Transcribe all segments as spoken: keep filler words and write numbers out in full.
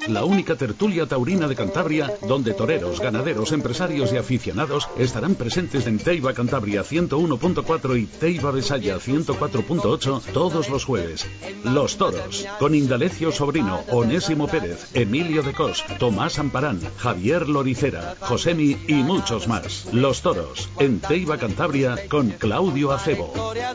la única tertulia taurina de Cantabria, donde toreros, ganaderos, empresarios y aficionados estarán presentes en Teiba Cantabria ciento uno punto cuatro y Teiba Besaya ciento cuatro punto ocho todos los jueves. Los Toros, con Indalecio Sobrino, Onésimo Pérez, Emilio de Cos, Tomás Amparán, Javier Loricera, Josemi y muchos más. Los Toros, en Teiba Cantabria, con Claudio Acebo.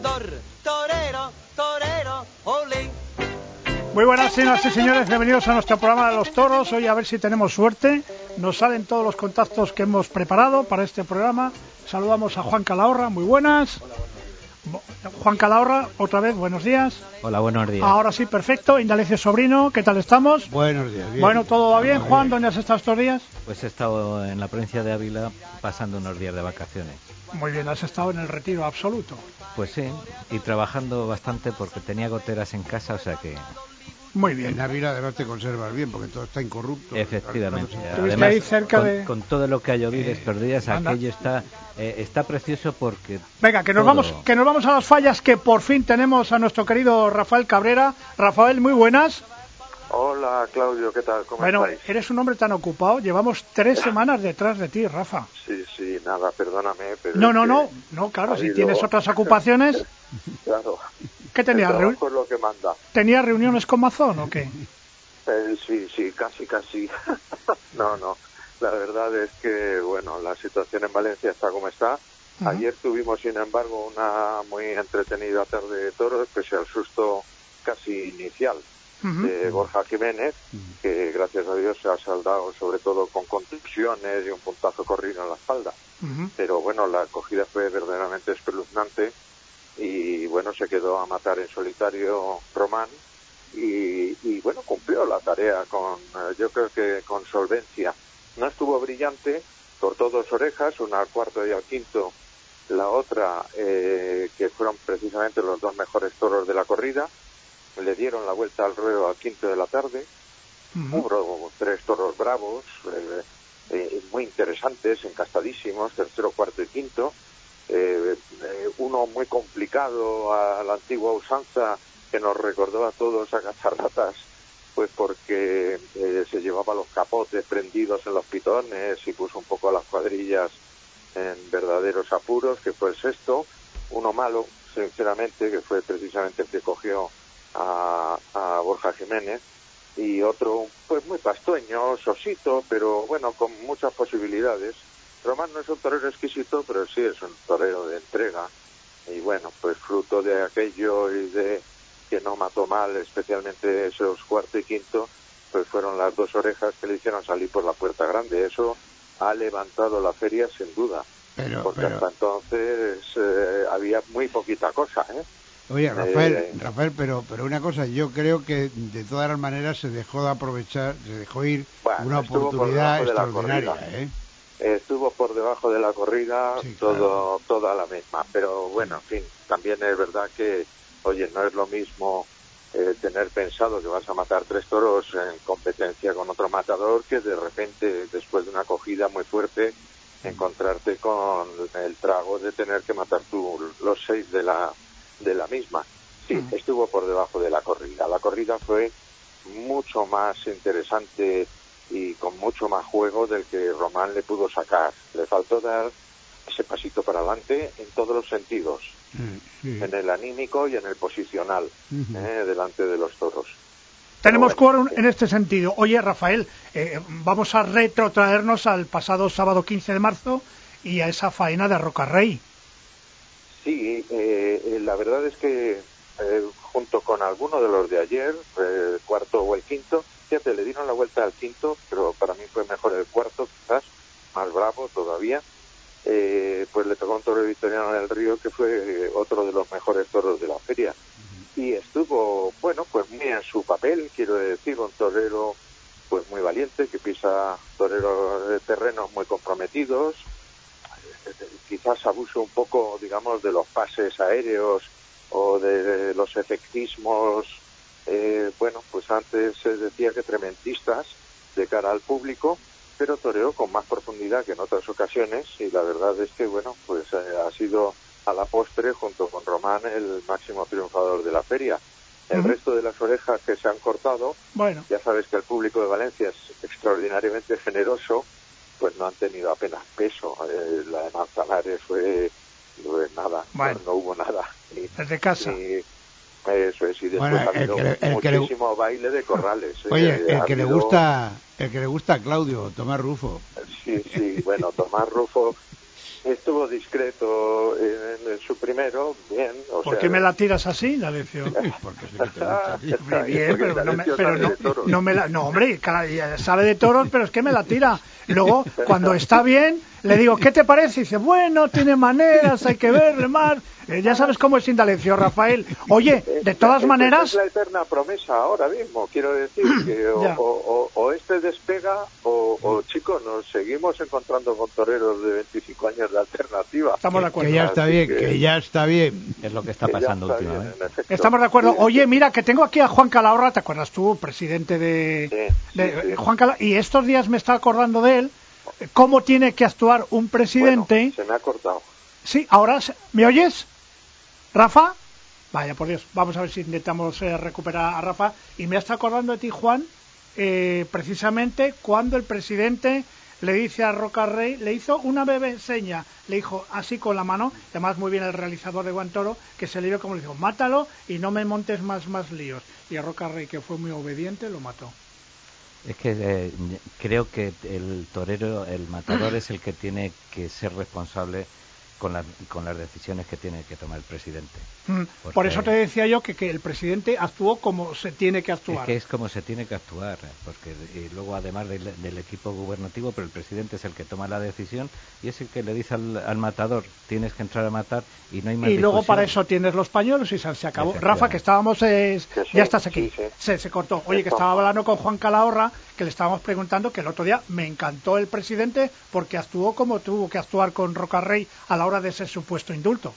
Muy buenas, señoras y señores, bienvenidos a nuestro programa de Los Toros. Hoy a ver si tenemos suerte. Nos salen todos los contactos que hemos preparado para este programa. Saludamos a Juan Calahorra, muy buenas. Hola, buenos. Juan Calahorra, otra vez, buenos días. Hola, buenos días. Ahora sí, perfecto. Indalecio Sobrino, ¿qué tal estamos? Buenos días. Bien. Bueno, ¿todo va bien? Juan, ¿dónde has estado estos días? Pues he estado en la provincia de Ávila pasando unos días de vacaciones. Muy bien, has estado en el retiro absoluto. Pues sí, y trabajando bastante porque tenía goteras en casa, o sea que... Muy bien. En Ávila además te conservas bien porque todo está incorrupto. Efectivamente. Además, ahí cerca con, de... con todo lo que ha llovido Eh, estos días, anda. aquello está eh, está precioso porque... Venga, que nos todo... vamos que nos vamos a las fallas, que por fin tenemos a nuestro querido Rafael Cabrera. Rafael, muy buenas. Hola, Claudio, ¿qué tal? ¿Cómo bueno, estáis? Eres un hombre tan ocupado. Llevamos tres semanas detrás de ti, Rafa. Sí, sí, nada, perdóname. Pero No, es no, que no, no, claro, ha si habido- tienes otras ocupaciones. Claro. ¿Qué tenías? El Reu- trabajo es lo que manda. ¿Tenías reuniones con Mazón o qué? Eh, sí, sí, casi, casi. no, no. La verdad es que, bueno, la situación en Valencia está como está. Ujú. Ayer tuvimos, sin embargo, una muy entretenida tarde de toros, pese al susto casi inicial Ujú. de Borja Jiménez, que gracias a Dios se ha saldado sobre todo con contusiones y un puntazo corrido en la espalda. Ujú. Pero bueno, la acogida fue verdaderamente espeluznante y bueno, se quedó a matar en solitario Román y, y bueno, cumplió la tarea con, eh, yo creo que con solvencia. No estuvo brillante, cortó dos orejas, una al cuarto y al quinto, la otra eh, que fueron precisamente los dos mejores toros de la corrida. Le dieron la vuelta al ruedo al quinto de la tarde. Ujú. Hubo tres toros bravos, eh, eh, muy interesantes, encastadísimos, tercero, cuarto y quinto. Eh, eh, uno muy complicado a la antigua usanza que nos recordó a todos a cacharratas, pues porque eh, se llevaba los capotes prendidos en los pitones y puso un poco a las cuadrillas en verdaderos apuros, que fue el sexto. Uno malo, sinceramente, que fue precisamente el que cogió a, a Borja Jiménez, y otro pues muy pastueño, sosito, pero bueno, con muchas posibilidades. Román no es un torero exquisito, pero sí es un torero de entrega, y bueno, pues fruto de aquello y de que no mató mal, especialmente esos cuarto y quinto, pues fueron las dos orejas que le hicieron salir por la puerta grande. Eso ha levantado la feria sin duda, Pero, porque pero, hasta entonces eh, había muy poquita cosa, ¿eh? oye, Rafael, Eh, Rafael, pero, pero una cosa, yo creo que de todas las maneras se dejó de aprovechar, se dejó ir Bueno, una estuvo por oportunidad debajo de la extraordinaria, corrida. ¿eh? Estuvo por debajo de la corrida, Sí, todo toda la misma, pero bueno, en fin, también es verdad que, oye, no es lo mismo eh, tener pensado que vas a matar tres toros en competencia con otro matador que de repente, después de una acogida muy fuerte, encontrarte con el trago de tener que matar tú los seis de la de la misma. Sí, estuvo por debajo de la corrida. La corrida fue mucho más interesante y con mucho más juego del que Román le pudo sacar. Le faltó dar ese pasito para adelante en todos los sentidos, Mm, sí. en el anímico y en el posicional, Ujú. eh, delante de los toros. Tenemos Pero bueno, quórum en este sentido. Oye, Rafael, eh, vamos a retrotraernos al pasado sábado quince de marzo y a esa faena de Rocarrey. Sí, eh, eh, la verdad es que eh, junto con alguno de los de ayer, eh, el cuarto o el quinto, fíjate, le dieron la vuelta al quinto, pero para mí fue mejor el cuarto, quizás, más bravo todavía. Eh, pues le tocó un toro victoriano en el Río, que fue eh, otro de los mejores toros de la feria. Y estuvo, bueno, pues muy en su papel, quiero decir, un torero pues muy valiente, que pisa toreros de terrenos muy comprometidos. Quizás abuse un poco, digamos, de los pases aéreos o de los efectismos, eh, bueno, pues antes se decía que trementistas de cara al público, pero toreó con más profundidad que en otras ocasiones, y la verdad es que, bueno, pues eh, ha sido a la postre, junto con Román, el máximo triunfador de la feria. El Uh-huh. resto de las orejas que se han cortado, bueno, ya sabes que el público de Valencia es extraordinariamente generoso, pues no han tenido apenas peso. Eh, la de Manzanares fue, fue nada, Bueno. no, no hubo nada. Ni, desde casa. ni- eso es, y después Bueno, ha el habido que le- el que le- muchísimo baile de corrales. eh, Oye, ha el que le habido- gusta, el que le gusta a Claudio, Tomás Rufo. Sí, sí, bueno, Tomás Rufo estuvo discreto en, en su primero, bien. O ¿Por sea, qué me la tiras así, D'Alessio? Porque sé que te gusta a ti. Hombre, bien, Porque pero no, me, D'Alessio pero sabe no, de toros. no me la, no, hombre, cara, ya sabe de toros, pero es que me la tira. Luego, cuando está bien, le digo, ¿qué te parece? Y dice, bueno, tiene maneras, hay que verle más. Eh, ya sabes cómo es Indalecio, Rafael. Oye, de todas Esa maneras, es la eterna promesa ahora mismo, quiero decir, que o, Ya. o, o, o este despega o, o, chicos, nos seguimos encontrando con toreros de veinticinco años de alternativa. estamos de Que, acuerdo. que ya está Así bien, que- que ya está bien. Es lo que está Que ya pasando está bien, últimamente. en efecto. Estamos de acuerdo. Sí, Oye, mira, que tengo aquí a Juan Calahorra, ¿te acuerdas tú? Presidente de... Sí, de- sí, sí. Juan Cala- y estos días me está acordando de él, cómo tiene que actuar un presidente. Bueno, se me ha cortado. Sí, ahora, se- ¿me oyes? ¿Rafa? Vaya, por Dios, vamos a ver si intentamos eh, recuperar a Rafa. Y me está acordando de ti, Juan, eh, precisamente cuando el presidente le dice a Roca Rey, le hizo una breve seña, le dijo así con la mano, además muy bien el realizador de Guantoro, que se le dio como le dijo, mátalo y no me montes más, más líos. Y a Roca Rey, que fue muy obediente, lo mató. Es que eh, creo que el torero, el matador es el que tiene que ser responsable con, la, con las decisiones que tiene que tomar el presidente. Mm, Porque Por eso te decía yo que, que el presidente actuó como se tiene que actuar. Es que es como se tiene que actuar, porque y luego además del, del equipo gubernativo, pero el presidente es el que toma la decisión y es el que le dice al, al matador, tienes que entrar a matar y no hay más Y luego discusión. para eso tienes los pañuelos y se, se acabó. Efectivamente. Rafa, que estábamos, eh, Que sí, ya estás aquí. sí, sí. Se, se cortó. Oye, que Estamos. estaba hablando con Juan Calahorra, que le estábamos preguntando que el otro día me encantó el presidente porque actuó como tuvo que actuar con Roca Rey a la hora de ese supuesto indulto.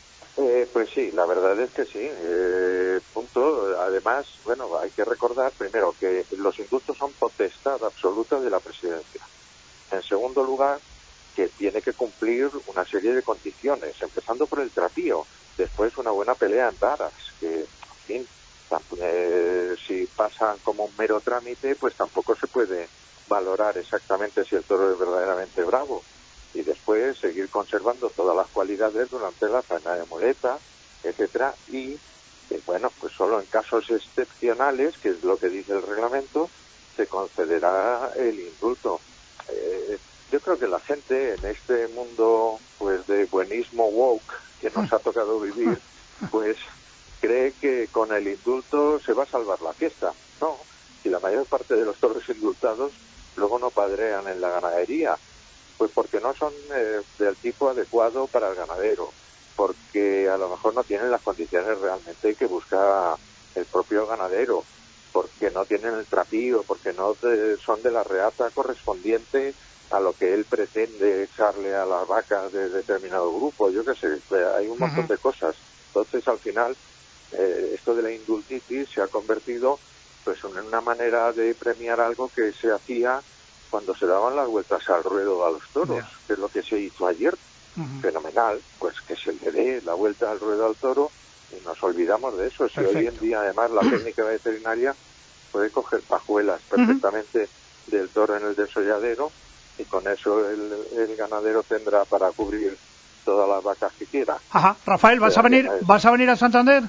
Eh, pues sí, la verdad es que sí. Eh, punto. Además, bueno, hay que recordar primero que los indultos son potestad absoluta de la presidencia. En segundo lugar, que tiene que cumplir una serie de condiciones, empezando por el trapío, después una buena pelea en varas, que, en fin, tamp- eh, si pasan como un mero trámite, pues tampoco se puede valorar exactamente si el toro es verdaderamente bravo. Y después seguir conservando todas las cualidades durante la faena de muleta, etcétera, y eh, bueno, pues solo en casos excepcionales, que es lo que dice el reglamento, se concederá el indulto. Eh, yo creo que la gente en este mundo pues de buenismo woke que nos ha tocado vivir, pues cree que con el indulto se va a salvar la fiesta. No, y la mayor parte de los toros indultados luego no padrean en la ganadería, pues porque no son eh, del tipo adecuado para el ganadero, porque a lo mejor no tienen las condiciones realmente que busca el propio ganadero, porque no tienen el trapío, porque no de, son de la reata correspondiente a lo que él pretende echarle a las vacas de determinado grupo. Yo qué sé, hay un montón de cosas. Entonces, al final, eh, esto de la indultitis se ha convertido pues en una manera de premiar algo que se hacía cuando se daban las vueltas al ruedo a los toros, Yeah. que es lo que se hizo ayer. Uh-huh. Fenomenal, pues que se le dé la vuelta al ruedo al toro y nos olvidamos de eso. Si Perfecto. hoy en día además la técnica veterinaria puede coger pajuelas perfectamente uh-huh. del toro en el desolladero y con eso el, el ganadero tendrá para cubrir todas las vacas que quiera. Ajá, Rafael, ¿vas a venir, vas a venir a Santander?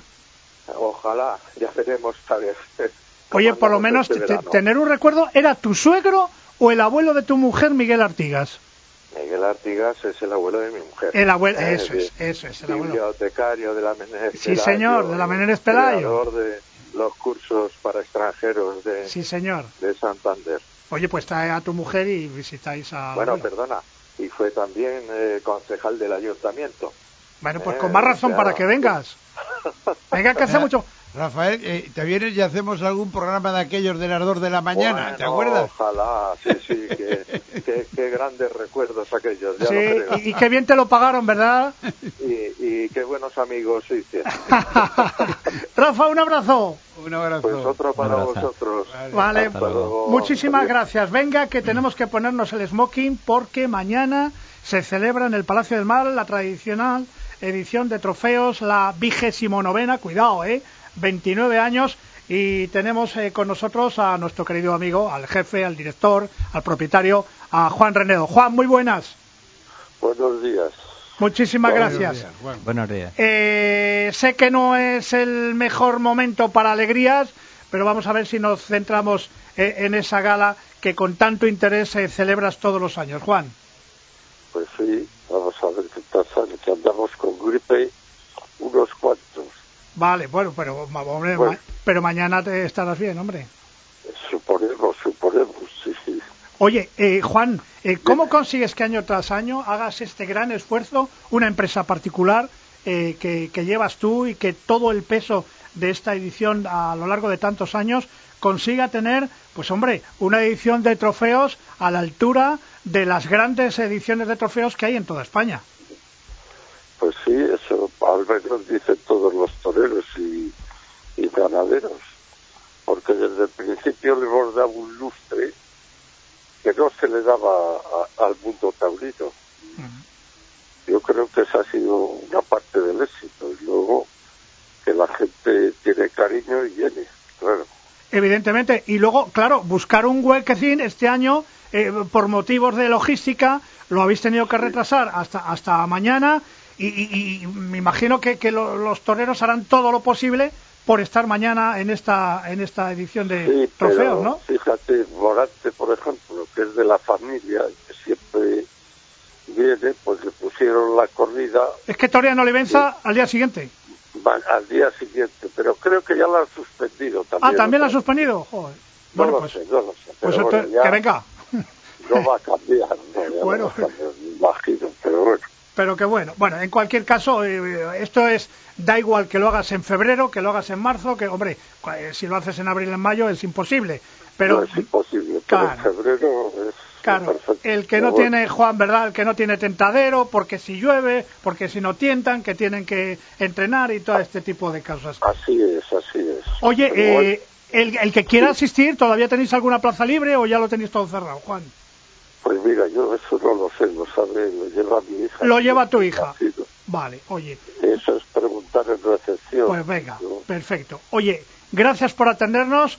Ojalá, ya veremos a ver. Oye, por lo menos este te, tener un recuerdo, ¿era tu suegro o el abuelo de tu mujer, Miguel Artigas? Miguel Artigas es el abuelo de mi mujer. El abuelo, eh, eso eh, es, eso es, el abuelo. Bibliotecario de la Menéndez Sí, Pelayo, señor, de la Menéndez Pelayo. Creador de los cursos para extranjeros de, sí, señor. de Santander. Oye, pues trae a tu mujer y visitáis a... Bueno, perdona, y fue también eh, concejal del ayuntamiento. Bueno, pues eh, con más razón ya, para que vengas. Venga, que hace mucho... Rafael, eh, ¿te vienes y hacemos algún programa de aquellos del ardor de la mañana? Bueno, ¿te acuerdas? Ojalá, sí, sí, que, que, que grandes recuerdos aquellos, ya sí, lo creo. Y, y qué bien te lo pagaron, ¿verdad? Y, y qué buenos amigos se hicieron. Rafa, un abrazo. Un abrazo. Pues otro para vosotros. Vale, vale. Muchísimas Adiós. gracias. Venga, que tenemos que ponernos el smoking porque mañana se celebra en el Palacio del Mar la tradicional edición de trofeos, la vigésimo novena, cuidado, eh, veintinueve años, y tenemos eh, con nosotros a nuestro querido amigo, al jefe, al director, al propietario, a Juan Renedo. Juan, muy buenas. Buenos días. Muchísimas Buenos gracias. días, Juan. Buenos días. Eh, sé que no es el mejor momento para alegrías, pero vamos a ver si nos centramos eh, en esa gala que con tanto interés eh, celebras todos los años. Juan. Pues sí, vamos a ver qué pasa, que andamos con gripe unos cuantos. Vale, bueno, pero, hombre, Bueno. ma pero mañana te estarás bien, hombre. Suponemos, suponemos, sí, sí. Oye, eh, Juan, eh, ¿cómo consigues que año tras año hagas este gran esfuerzo, una empresa particular eh, que, que llevas tú y que todo el peso de esta edición a lo largo de tantos años consiga tener, pues hombre, una edición de trofeos a la altura de las grandes ediciones de trofeos que hay en toda España? Pues sí, eso al menos dicen todos los toreros y, y ganaderos, porque desde el principio le hemos dado un lustre que no se le daba a, al mundo taurino. Uh-huh. Yo creo que esa ha sido una parte del éxito, y luego que la gente tiene cariño y viene, claro. Evidentemente, y luego, claro, buscar un huequecín este año, eh, por motivos de logística, lo habéis tenido que retrasar hasta hasta mañana, y, y, y me imagino que, que lo, los toreros harán todo lo posible por estar mañana en esta en esta edición de sí, trofeos, pero, ¿no? Fíjate, Morante, por ejemplo, que es de la familia, que siempre viene, pues le pusieron la corrida. Es que Torea no le venza sí. al día siguiente. Al día siguiente, pero creo que ya la han suspendido también. Ah, ¿también la han suspendido? Joder. No Bueno, lo pues, sé, no lo sé. Pues bueno, entonces, que venga. No va a cambiar, no, ya bueno, no va a cambiar, me imagino, pero bueno. Pero que bueno, bueno, en cualquier caso, eh, esto es, da igual que lo hagas en febrero, que lo hagas en marzo, que, hombre, eh, si lo haces en abril, en mayo, es imposible. Pero, no es imposible, claro, pero en febrero es claro, perfecto. El que no bueno. tiene, Juan, ¿verdad? El que no tiene tentadero, porque si llueve, porque si no tientan, que tienen que entrenar y todo este tipo de cosas. Así es, así es. Oye, eh, bueno. el, el que quiera sí. asistir, ¿todavía tenéis alguna plaza libre o ya lo tenéis todo cerrado, Juan? Pues mira, yo eso no lo sé, lo sabe, lo lleva mi hija. Lo lleva tu hija. Vale, oye. Eso es preguntar en recepción. Pues venga, ¿no? Perfecto. Oye, gracias por atendernos,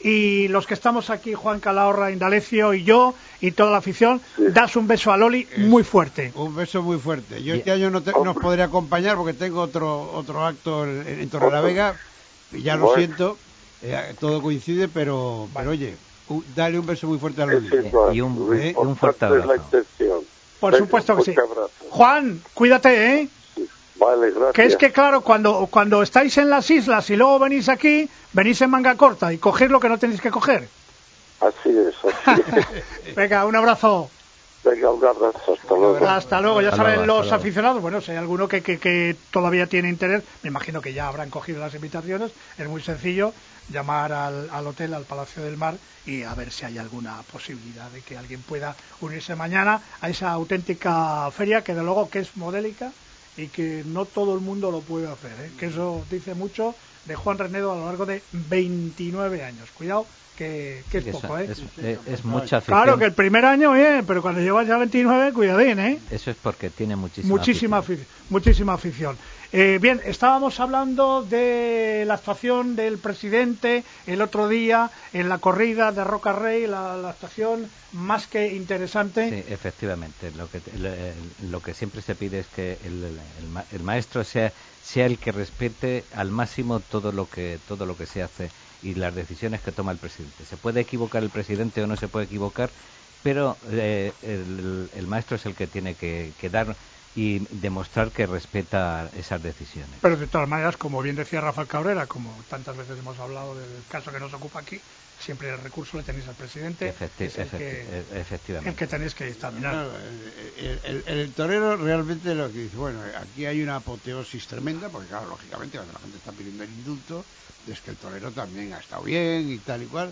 y los que estamos aquí, Juan Calahorra, Indalecio y yo, y toda la afición, sí. das un beso a Loli es, muy fuerte. Un beso muy fuerte. Yo este año no te, nos podré acompañar porque tengo otro otro acto en, en Torrelavega, ya lo bueno. siento, eh, todo coincide, pero, vale. pero oye, Uh, dale un beso muy fuerte a Loli. Eh, y un, ¿eh? un fuerte abrazo. La intención. Por Venga, supuesto que sí. Abrazo. Juan, cuídate, ¿eh? Sí. Vale, gracias. Que es que, claro, cuando, cuando estáis en las islas y luego venís aquí, venís en manga corta y cogéis lo que no tenéis que coger. Así es, así es. Venga, un abrazo. Venga, un abrazo, hasta luego. Hasta luego, ya hasta saben luego, los hasta luego. aficionados, bueno, si hay alguno que, que, que todavía tiene interés, me imagino que ya habrán cogido las invitaciones, es muy sencillo, llamar al, al hotel, al Palacio del Mar, y a ver si hay alguna posibilidad de que alguien pueda unirse mañana a esa auténtica feria, que de luego que es modélica y que no todo el mundo lo puede hacer, ¿eh? Que eso dice mucho de Juan Renedo a lo largo de veintinueve años. Cuidado, que, que es eso, poco, ¿eh? Es, es, es mucha afición. Claro que el primer año bien, pero cuando llevas ya veintinueve, cuidadín, ¿eh? Eso es porque tiene muchísima, muchísima afición. afición. Muchísima afición. Eh, bien, estábamos hablando de la actuación del presidente el otro día en la corrida de Roca Rey, la, la actuación más que interesante. Sí, efectivamente. Lo que, lo, lo que siempre se pide es que el, el, el maestro sea, sea el que respete al máximo todo lo que todo lo que se hace y las decisiones que toma el presidente. Se puede equivocar el presidente o no se puede equivocar, pero eh, el, el maestro es el que tiene que, que dar y demostrar que respeta esas decisiones. Pero de todas maneras, como bien decía Rafael Cabrera, como tantas veces hemos hablado del caso que nos ocupa aquí, siempre el recurso le tenéis al presidente. Efecti es el efecti que, efectivamente. El que tenéis que examinar. No, el, el, el, el torero realmente lo que dice, bueno, aquí hay una apoteosis tremenda, porque claro, lógicamente cuando la gente está pidiendo el indulto, es que el torero también ha estado bien y tal y cual.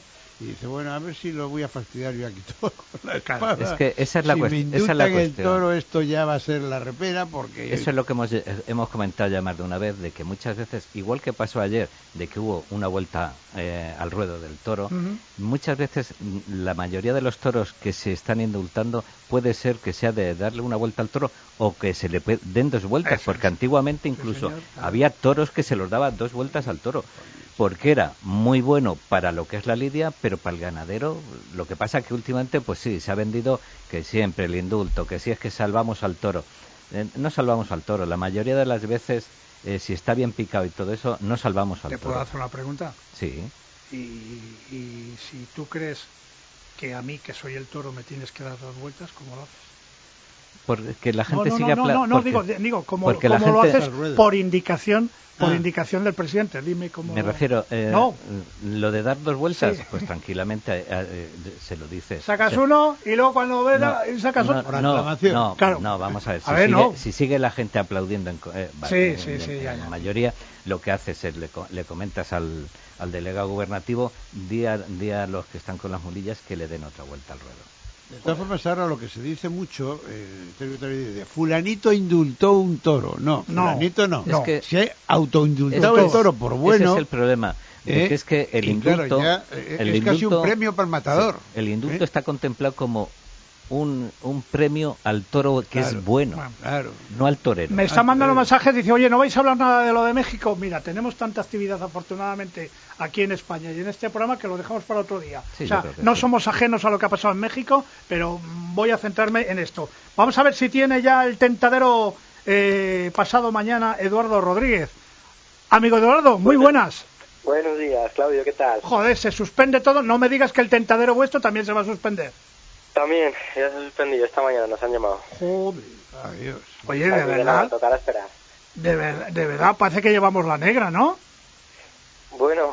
Y dice, bueno, a ver si lo voy a fastidiar yo aquí todo con la espada. Es que esa es la, si cuest me esa es la el cuestión. toro, esto ya va a ser la repera, porque... Eso es lo que hemos, hemos comentado ya más de una vez, de que muchas veces, igual que pasó ayer, de que hubo una vuelta eh, al ruedo del toro, uh-huh. muchas veces la mayoría de los toros que se están indultando puede ser que sea de darle una vuelta al toro o que se le den dos vueltas, Eso porque es. antiguamente incluso sí, señor, claro. había toros que se los daba dos vueltas al toro. Porque era muy bueno para lo que es la lidia, pero para el ganadero, lo que pasa que últimamente, pues sí, se ha vendido que siempre el indulto, que si es que salvamos al toro. Eh, no salvamos al toro, la mayoría de las veces, eh, si está bien picado y todo eso, no salvamos al ¿Te toro. ¿Te puedo hacer una pregunta? Sí. Y, y si tú crees que a mí, que soy el toro, me tienes que dar dos vueltas, ¿cómo lo haces? Porque la gente no, no, sigue... No, no, no, no porque, digo, digo como, porque como la gente... lo haces por indicación por ah. indicación del presidente. Dime cómo... Me refiero... Eh, no. Lo de dar dos vueltas, sí. pues tranquilamente eh, eh, se lo dices. Sacas o sea, uno y luego cuando ves no, sacas no, otro. No, no, claro. no, vamos a ver. Si, a ver, sigue, no. si sigue la gente aplaudiendo en, eh, sí, en, sí, en, sí, en ya, la ya. mayoría, lo que haces es le, le comentas al, al delegado gubernativo, di a, di a los que están con las mulillas que le den otra vuelta al ruedo. De todas formas, ahora lo que se dice mucho, eh, de fulanito indultó un toro. No, fulanito no. no. Es que se ha autoindultado el toro por bueno. Ese es el problema. De ¿eh? que es que el indulto... Claro, ya, eh, el es indulto, casi un premio para el matador. Sí, el indulto ¿eh? está contemplado como un, un premio al toro que claro, es bueno, claro. no al torero. Me está al mandando torero. mensajes, dice, oye, ¿no vais a hablar nada de lo de México? Mira, tenemos tanta actividad afortunadamente aquí en España y en este programa que lo dejamos para otro día. Sí, o sea, no sí. somos ajenos a lo que ha pasado en México, pero voy a centrarme en esto. Vamos a ver si tiene ya el tentadero eh, pasado mañana Eduardo Rodríguez. Amigo Eduardo, muy buenas. Buenos días, Claudio, ¿qué tal? Joder, se suspende todo. No me digas que el tentadero vuestro también se va a suspender. También, ya se ha suspendido. Esta mañana nos han llamado. Joder. Adiós. Oye, de verdad. Tocará esperar. De, ver, de verdad, parece que llevamos la negra, ¿no? Bueno,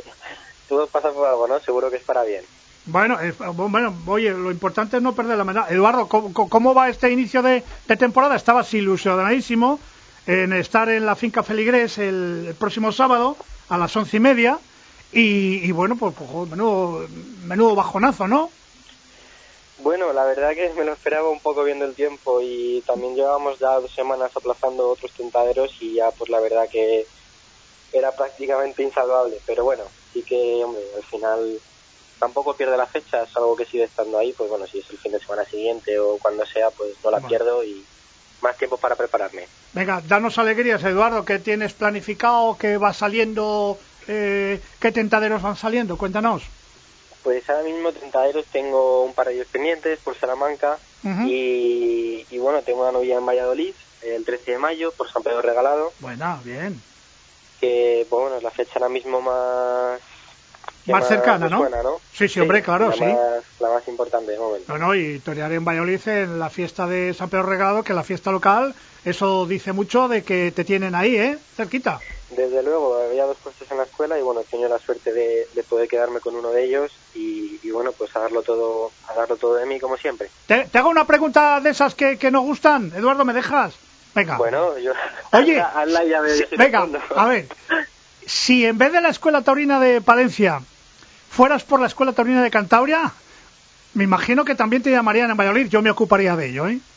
todo pasa por algo, ¿no? Seguro que es para bien. Bueno, eh, bueno, oye, lo importante es no perder la medalla. Eduardo, ¿cómo, ¿cómo va este inicio de, de temporada? Estabas ilusionadísimo en estar en la finca Feligrés el, el próximo sábado a las once y media y, y bueno, pues, pues menudo, menudo bajonazo, ¿no? Bueno, la verdad que me lo esperaba un poco viendo el tiempo y también llevábamos ya dos semanas aplazando otros tentaderos y ya pues la verdad que era prácticamente insalvable, pero bueno, sí que, hombre, al final tampoco pierde la fecha, es algo que sigue estando ahí, pues bueno, si es el fin de semana siguiente o cuando sea, pues no la bueno. pierdo y más tiempo para prepararme. Venga, danos alegrías, Eduardo, ¿qué tienes planificado? ¿Qué va saliendo? Eh, ¿Qué tentaderos van saliendo? Cuéntanos. Pues ahora mismo tentaderos tengo un par de ellos pendientes por Salamanca uh-huh. y, y bueno, tengo una novia en Valladolid el trece de mayo por San Pedro Regalado. Buena, bien. Que pues, bueno, es la fecha ahora mismo más... Más, más cercana, ¿no? Suena, ¿no? Sí, sí, hombre, sí, claro, la sí. Más, la más importante de momento. No, no, y torear en Valladolid en la fiesta de San Pedro Regalado, que la fiesta local, eso dice mucho de que te tienen ahí, ¿eh? Cerquita. Desde luego, había dos puestos en la escuela y bueno, he tenido la suerte de, de poder quedarme con uno de ellos y, y bueno, pues a darlo todo, a darlo todo de mí como siempre. Te, te hago una pregunta de esas que, que nos gustan, Eduardo, ¿me dejas? Venga. Bueno, yo... Oye, hazla, hazla y ya me, si, venga, a ver, si en vez de la Escuela Taurina de Palencia fueras por la Escuela Taurina de Cantabria, me imagino que también te llamarían en Valladolid, yo me ocuparía de ello, ¿eh?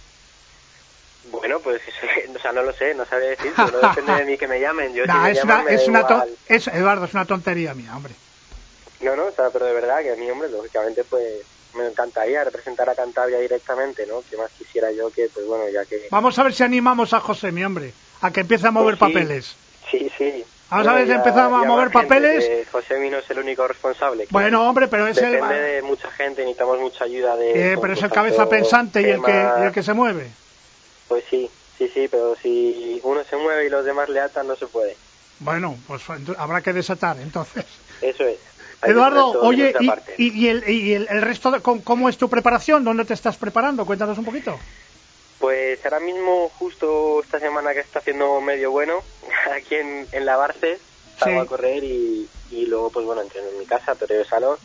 Bueno, pues, o sea, no lo sé, no sabré decir, no depende de mí que me llamen. Yo, nah, si es me llaman, una, me es da una igual. to- es, Eduardo, es una tontería mía, hombre. No, no, o sea, pero de verdad que a mí, hombre, lógicamente, pues, me encantaría representar a Cantabria directamente, ¿no? Que más quisiera yo que, pues, bueno, ya que... Vamos a ver si animamos a José, mi hombre, a que empiece a mover pues sí, papeles. Sí, sí. Vamos bueno, a ver si ya, empezamos a mover papeles. José Mino es el único responsable. Bueno, hombre, pero es depende el... Depende de mucha gente, necesitamos mucha ayuda de... Eh, pero es el cabeza pensante y el, que, y el que se mueve. Pues sí, sí, sí, pero si uno se mueve y los demás le atan, no se puede. Bueno, pues habrá que desatar, entonces. Eso es. Eduardo, oye, y, y, y, el, y el, el resto, de, ¿cómo es tu preparación? ¿Dónde te estás preparando? Cuéntanos un poquito. Pues ahora mismo, justo esta semana que está haciendo medio bueno, aquí en, en la Barce, salgo sí. a correr y, y luego, pues bueno, entreno en mi casa, toreo de salón.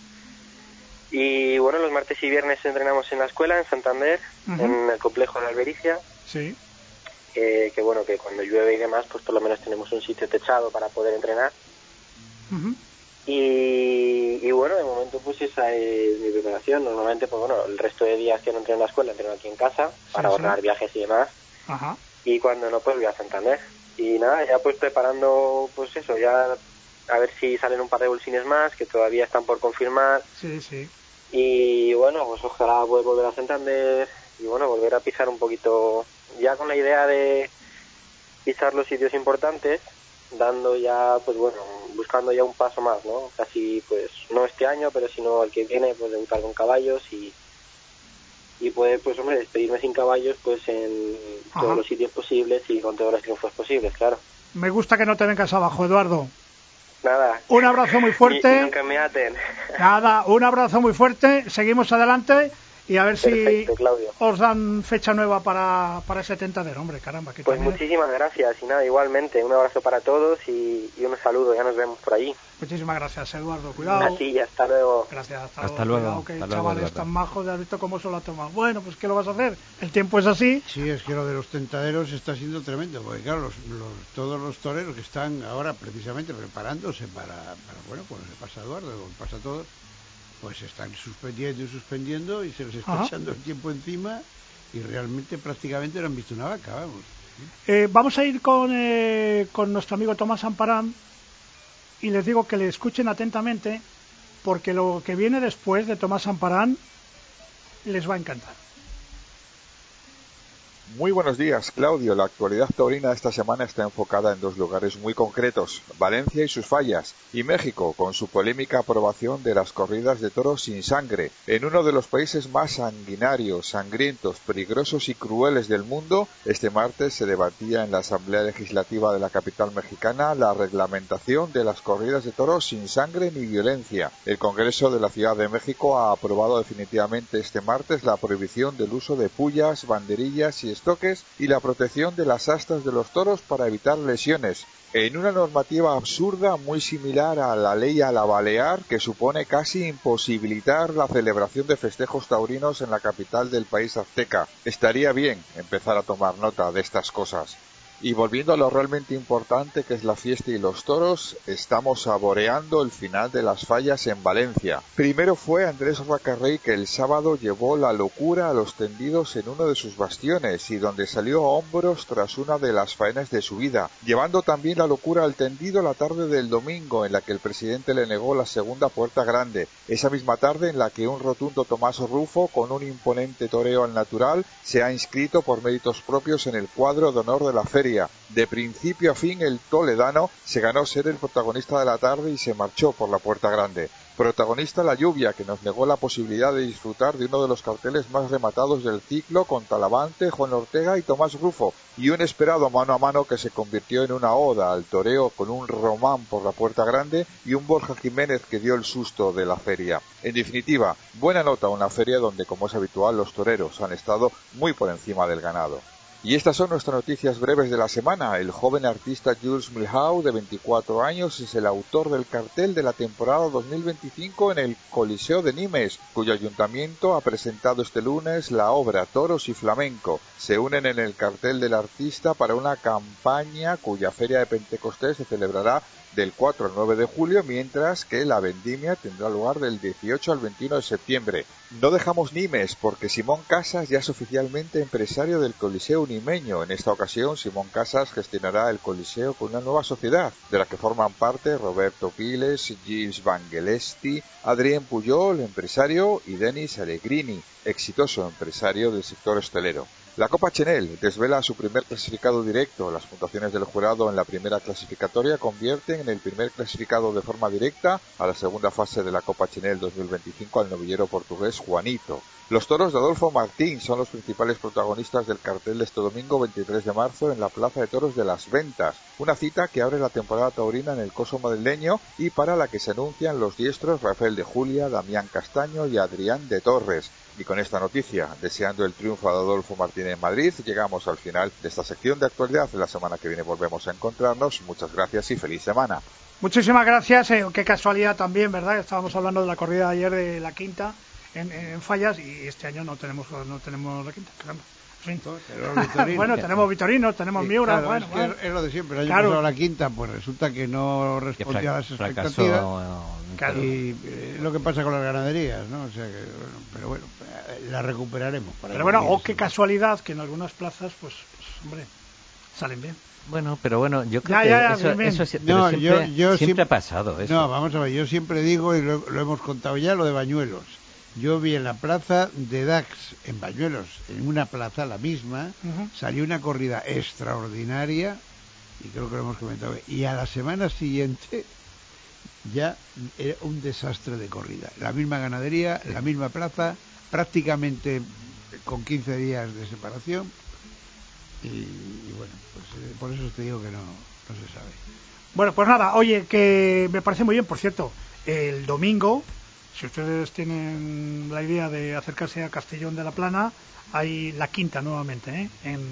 Y bueno, los martes y viernes entrenamos en la escuela, en Santander, uh-huh. en el complejo de Albericia. Sí. Eh, que bueno, que cuando llueve y demás, pues por lo menos tenemos un sitio techado para poder entrenar. Uh-huh. Y, y bueno, de momento pues esa es mi preparación. Normalmente, pues bueno, el resto de días que no entreno en la escuela, entreno aquí en casa para sí, ahorrar sí. viajes y demás. Ajá. Y cuando no, pues voy a Santander. Y nada, ya pues preparando, pues eso, ya a ver si salen un par de bolsines más, que todavía están por confirmar. Sí, sí. Y bueno, pues ojalá poder volver a Santander y bueno, volver a pisar un poquito, ya con la idea de pisar los sitios importantes, dando ya, pues bueno, buscando ya un paso más, ¿no? Casi, pues, no este año, pero sino el que viene, pues debutar con caballos y y poder, pues hombre, despedirme sin caballos, pues en Ajá. todos los sitios posibles y con todos los triunfos posibles, claro. Me gusta que no te vengas abajo, Eduardo. Nada. Un abrazo muy fuerte. Ni, nunca me aten. Nada, un abrazo muy fuerte. Seguimos adelante y a ver Perfecto, si Claudio. os dan fecha nueva para, para ese tentadero, hombre, caramba. Que Pues también... muchísimas gracias y nada, igualmente, un abrazo para todos y, y un saludo, ya nos vemos por allí. Muchísimas gracias, Eduardo. Cuidado. A ti, hasta luego. Gracias, hasta, Hasta luego. luego. Cuidado, que Hasta el luego, chaval es Eduardo. tan majo, de has visto cómo se lo ha tomado. Bueno, pues ¿qué lo vas a hacer? El tiempo es así. Sí, es que lo de los tentaderos está siendo tremendo, porque claro, los, los, todos los toreros que están ahora precisamente preparándose para, para bueno, cuando se pasa a Eduardo, cuando pasa todo, pues se están suspendiendo y suspendiendo y se les está Ajá. echando el tiempo encima y realmente prácticamente no han visto una vaca, vamos. Eh, vamos a ir con, eh, con nuestro amigo Tomás Amparán y les digo que le escuchen atentamente porque lo que viene después de Tomás Amparán les va a encantar. Muy buenos días, Claudio. La actualidad taurina de esta semana está enfocada en dos lugares muy concretos, Valencia y sus fallas, y México, con su polémica aprobación de las corridas de toros sin sangre. En uno de los países más sanguinarios, sangrientos, peligrosos y crueles del mundo, este martes se debatía en la Asamblea Legislativa de la capital mexicana la reglamentación de las corridas de toros sin sangre ni violencia. El Congreso de la Ciudad de México ha aprobado definitivamente este martes la prohibición del uso de pullas, banderillas y toques y la protección de las astas de los toros para evitar lesiones, en una normativa absurda muy similar a la ley a la Balear, que supone casi imposibilitar la celebración de festejos taurinos en la capital del país azteca. Estaría bien empezar a tomar nota de estas cosas. Y volviendo a lo realmente importante, que es la fiesta y los toros, estamos saboreando el final de las fallas en Valencia. Primero fue Andrés Racarrey, que el sábado llevó la locura a los tendidos en uno de sus bastiones y donde salió a hombros tras una de las faenas de su vida, llevando también la locura al tendido la tarde del domingo, en la que el presidente le negó la segunda puerta grande, esa misma tarde en la que un rotundo Tomás Rufo, con un imponente toreo al natural, se ha inscrito por méritos propios en el cuadro de honor de la feria. De principio a fin, el toledano se ganó ser el protagonista de la tarde y se marchó por la puerta grande. Protagonista la lluvia, que nos negó la posibilidad de disfrutar de uno de los carteles más rematados del ciclo, con Talavante, Juan Ortega y Tomás Rufo, y un esperado mano a mano que se convirtió en una oda al toreo con un Román por la puerta grande y un Borja Jiménez que dio el susto de la feria. En definitiva, buena nota a una feria donde, como es habitual, los toreros han estado muy por encima del ganado. Y estas son nuestras noticias breves de la semana. El joven artista Jules Milhaud, de veinticuatro años, es el autor del cartel de la temporada dos mil veinticinco en el Coliseo de Nimes, cuyo ayuntamiento ha presentado este lunes la obra Toros y Flamenco. Se unen en el cartel del artista para una campaña cuya feria de Pentecostés se celebrará del cuatro al nueve de julio, mientras que la vendimia tendrá lugar del dieciocho al veintiuno de septiembre. No dejamos Nimes, porque Simón Casas ya es oficialmente empresario del Coliseo nimeño. En esta ocasión, Simón Casas gestionará el Coliseo con una nueva sociedad, de la que forman parte Roberto Piles, Gilles Vangelesti, Adrien Pujol, empresario, y Denis Allegrini, exitoso empresario del sector hostelero. La Copa Chenel desvela su primer clasificado directo. Las puntuaciones del jurado en la primera clasificatoria convierten en el primer clasificado de forma directa a la segunda fase de la Copa Chenel dos mil veinticinco al novillero portugués Juanito. Los toros de Adolfo Martín son los principales protagonistas del cartel de este domingo veintitrés de marzo en la Plaza de Toros de Las Ventas, una cita que abre la temporada taurina en el coso madrileño y para la que se anuncian los diestros Rafael de Julia, Damián Castaño y Adrián de Torres. Y con esta noticia, deseando el triunfo de Adolfo Martín en Madrid, llegamos al final de esta sección de actualidad. La semana que viene volvemos a encontrarnos. Muchas gracias y feliz semana. Muchísimas gracias. Eh, qué casualidad también, ¿verdad? Estábamos hablando de la corrida de ayer de la quinta en, en fallas, y este año no tenemos no tenemos la quinta, caramba. En fin. Tenemos bueno, tenemos Vitorino, tenemos sí, Miura, claro, bueno, es, bueno. es lo de siempre. El año Claro. pasado la quinta, pues resulta que no respondió a las expectativas. Claro. Y eh, lo que pasa con las ganaderías, ¿no? O sea que, bueno, pero bueno, eh, la recuperaremos. Para Pero bueno, oh, qué casualidad que en algunas plazas, pues, pues hombre, salen bien. Bueno, pero bueno, yo creo ya, que ya, ya, eso, bien, bien. eso sí- No, pero siempre, yo, yo siempre siempre ha pasado eso. No, vamos a ver, yo siempre digo, y lo, lo hemos contado ya, lo de Bañuelos. Yo vi en la plaza de Dax, en Bañuelos, en una plaza la misma, Uh-huh. salió una corrida extraordinaria, y creo que lo hemos comentado, y a la semana siguiente ya era un desastre de corrida. La misma ganadería, la misma plaza, prácticamente con quince días de separación, y, y bueno, pues eh, por eso te digo que no, no se sabe. Bueno, pues nada, oye, que me parece muy bien, por cierto, el domingo, si ustedes tienen la idea de acercarse a Castellón de la Plana, hay la quinta nuevamente, ¿eh? En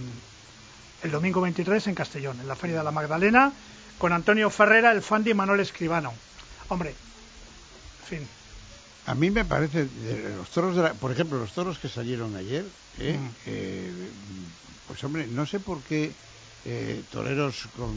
el domingo veintitrés en Castellón, en la Feria de la Magdalena, con Antonio Ferrera, el Fandi y Manuel Escribano. Hombre, en fin. A mí me parece, de los toros, de la, por ejemplo, los toros que salieron ayer, ¿eh? Mm. Eh, pues hombre, no sé por qué eh, toreros con,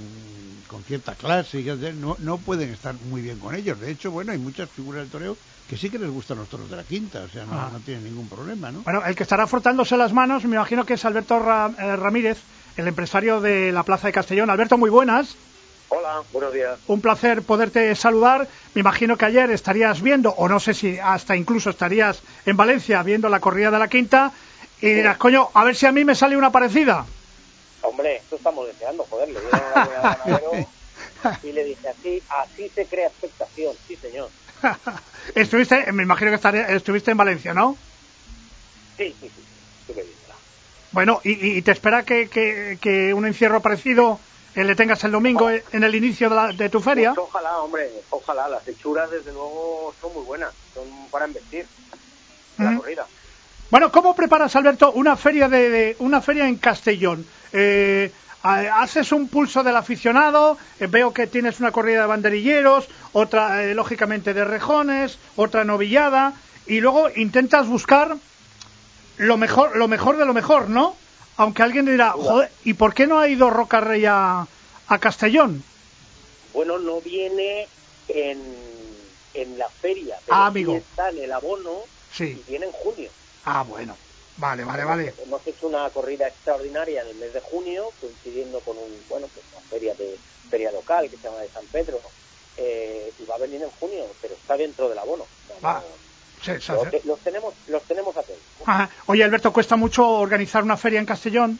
con cierta clase no, no pueden estar muy bien con ellos. De hecho, bueno, hay muchas figuras del toreo que sí que les gustan los toros de la quinta, o sea, no, Ah. no tienen ningún problema, ¿no? Bueno, el que estará frotándose las manos, me imagino que es Alberto Ra- eh, Ramírez, el empresario de la Plaza de Castellón. Alberto, muy buenas. Hola, buenos días. Un placer poderte saludar. Me imagino que ayer estarías viendo, o no sé si hasta incluso estarías en Valencia viendo la corrida de la quinta, y dirás, coño, a ver si a mí me sale una parecida. Hombre, esto estamos deseando, joder, le dieron una buena ganadero y le dije así, así se crea expectación, sí señor. Estuviste, me imagino que estaría- estuviste en Valencia, ¿no? Sí, sí, sí, estuve viéndola. Bueno, y, y- y te espera que, que, que un encierro parecido eh, le tengas el domingo eh, en el inicio de, la- de tu feria. Pues ojalá, hombre, ojalá, las hechuras desde luego son muy buenas, son para investir la Ujú. corrida. Bueno, ¿cómo preparas, Alberto, una feria de, de- una feria en Castellón? Eh, ha- haces un pulso del aficionado, eh, veo que tienes una corrida de banderilleros, otra eh, lógicamente de rejones, otra novillada, y luego intentas buscar lo mejor, lo mejor de lo mejor, ¿no? Aunque alguien dirá, joder, ¿y por qué no ha ido Roca Rey a, a Castellón? Bueno, no viene en, en la feria, pero Ah, sí amigo. está en el abono Sí. y viene en junio. Ah, bueno. Vale, vale, vale. Hemos hecho una corrida extraordinaria en el mes de junio, coincidiendo con un, bueno, pues una feria de feria local que se llama de San Pedro, eh, y va a venir en junio, pero está dentro del abono. O sea, Va. no- Se- se lo hace. te- los tenemos, los tenemos atentos. Ajá. Oye, Alberto, ¿cuesta mucho organizar una feria en Castellón?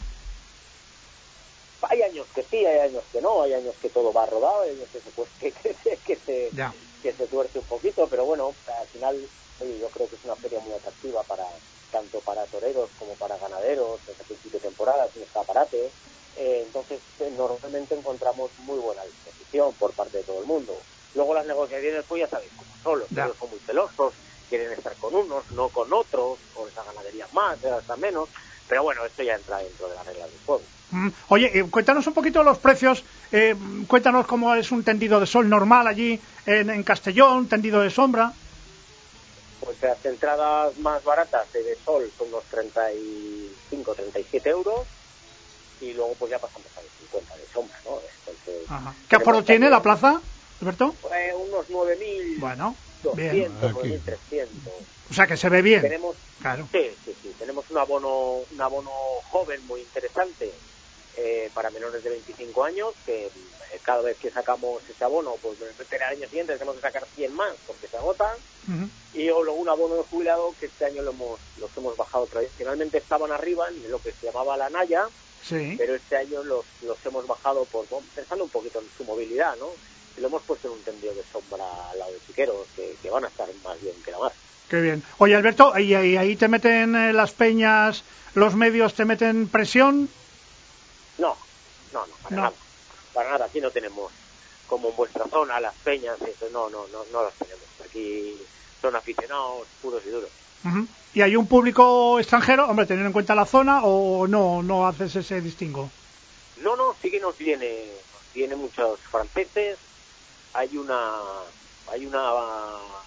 Hay años que sí, hay años que no, hay años que todo va rodado, hay años que se, pues, que, que, se- que se Ya. que se tuerce un poquito, pero bueno, al final, oye, yo creo que es una feria muy atractiva para tanto para toreros como para ganaderos, desde principio de temporada, sin escaparate, eh, entonces eh, normalmente encontramos muy buena disposición por parte de todo el mundo. Luego las negociaciones, pues ya sabéis cómo son, los Ya. toreros son muy celosos, quieren estar con unos, no con otros, o esa ganadería más, esa menos, pero bueno, esto ya entra dentro de las reglas del juego. Mm. Oye, eh, cuéntanos un poquito los precios, eh, cuéntanos cómo es un tendido de sol normal allí en, en Castellón, tendido de sombra. Pues las entradas más baratas de sol son unos treinta y cinco, treinta y siete euros, y luego pues ya pasamos a los cincuenta de sombra, ¿no? Entonces, Ajá. ¿Qué aforo tiene la plaza, Alberto? Eh, unos nueve mil Bueno, bien. doscientos, Aquí. nueve mil trescientos. O sea que se ve bien. Tenemos, Claro. sí, sí, sí, tenemos un abono, un abono joven muy interesante eh, para menores de veinticinco años, que eh, cada vez que sacamos ese abono, pues el año siguiente tenemos que sacar cien más porque se agotan. Ujú. Y o luego un abono de jubilado que este año lo hemos, los hemos bajado. Tradicionalmente estaban arriba en lo que se llamaba la Naya, Sí. pero este año los, los hemos bajado por bueno, pensando un poquito en su movilidad, ¿no? Y lo hemos puesto en un tendido de sombra al lado de Chiqueros, que, que van a estar más bien que la mar. Qué bien. Oye, Alberto, ¿y, y ahí te meten eh, las peñas, los medios te meten presión? No, no, no, para No. nada. Para nada, aquí no tenemos, como en vuestra zona, las peñas, eso, no, no, no, no las tenemos. Aquí son aficionados puros y duros. Ujú. ¿Y hay un público extranjero, hombre, teniendo en cuenta la zona, o no, no haces ese distingo? No, no, sí que nos viene, nos viene muchos franceses. Hay una, hay una cuadrilla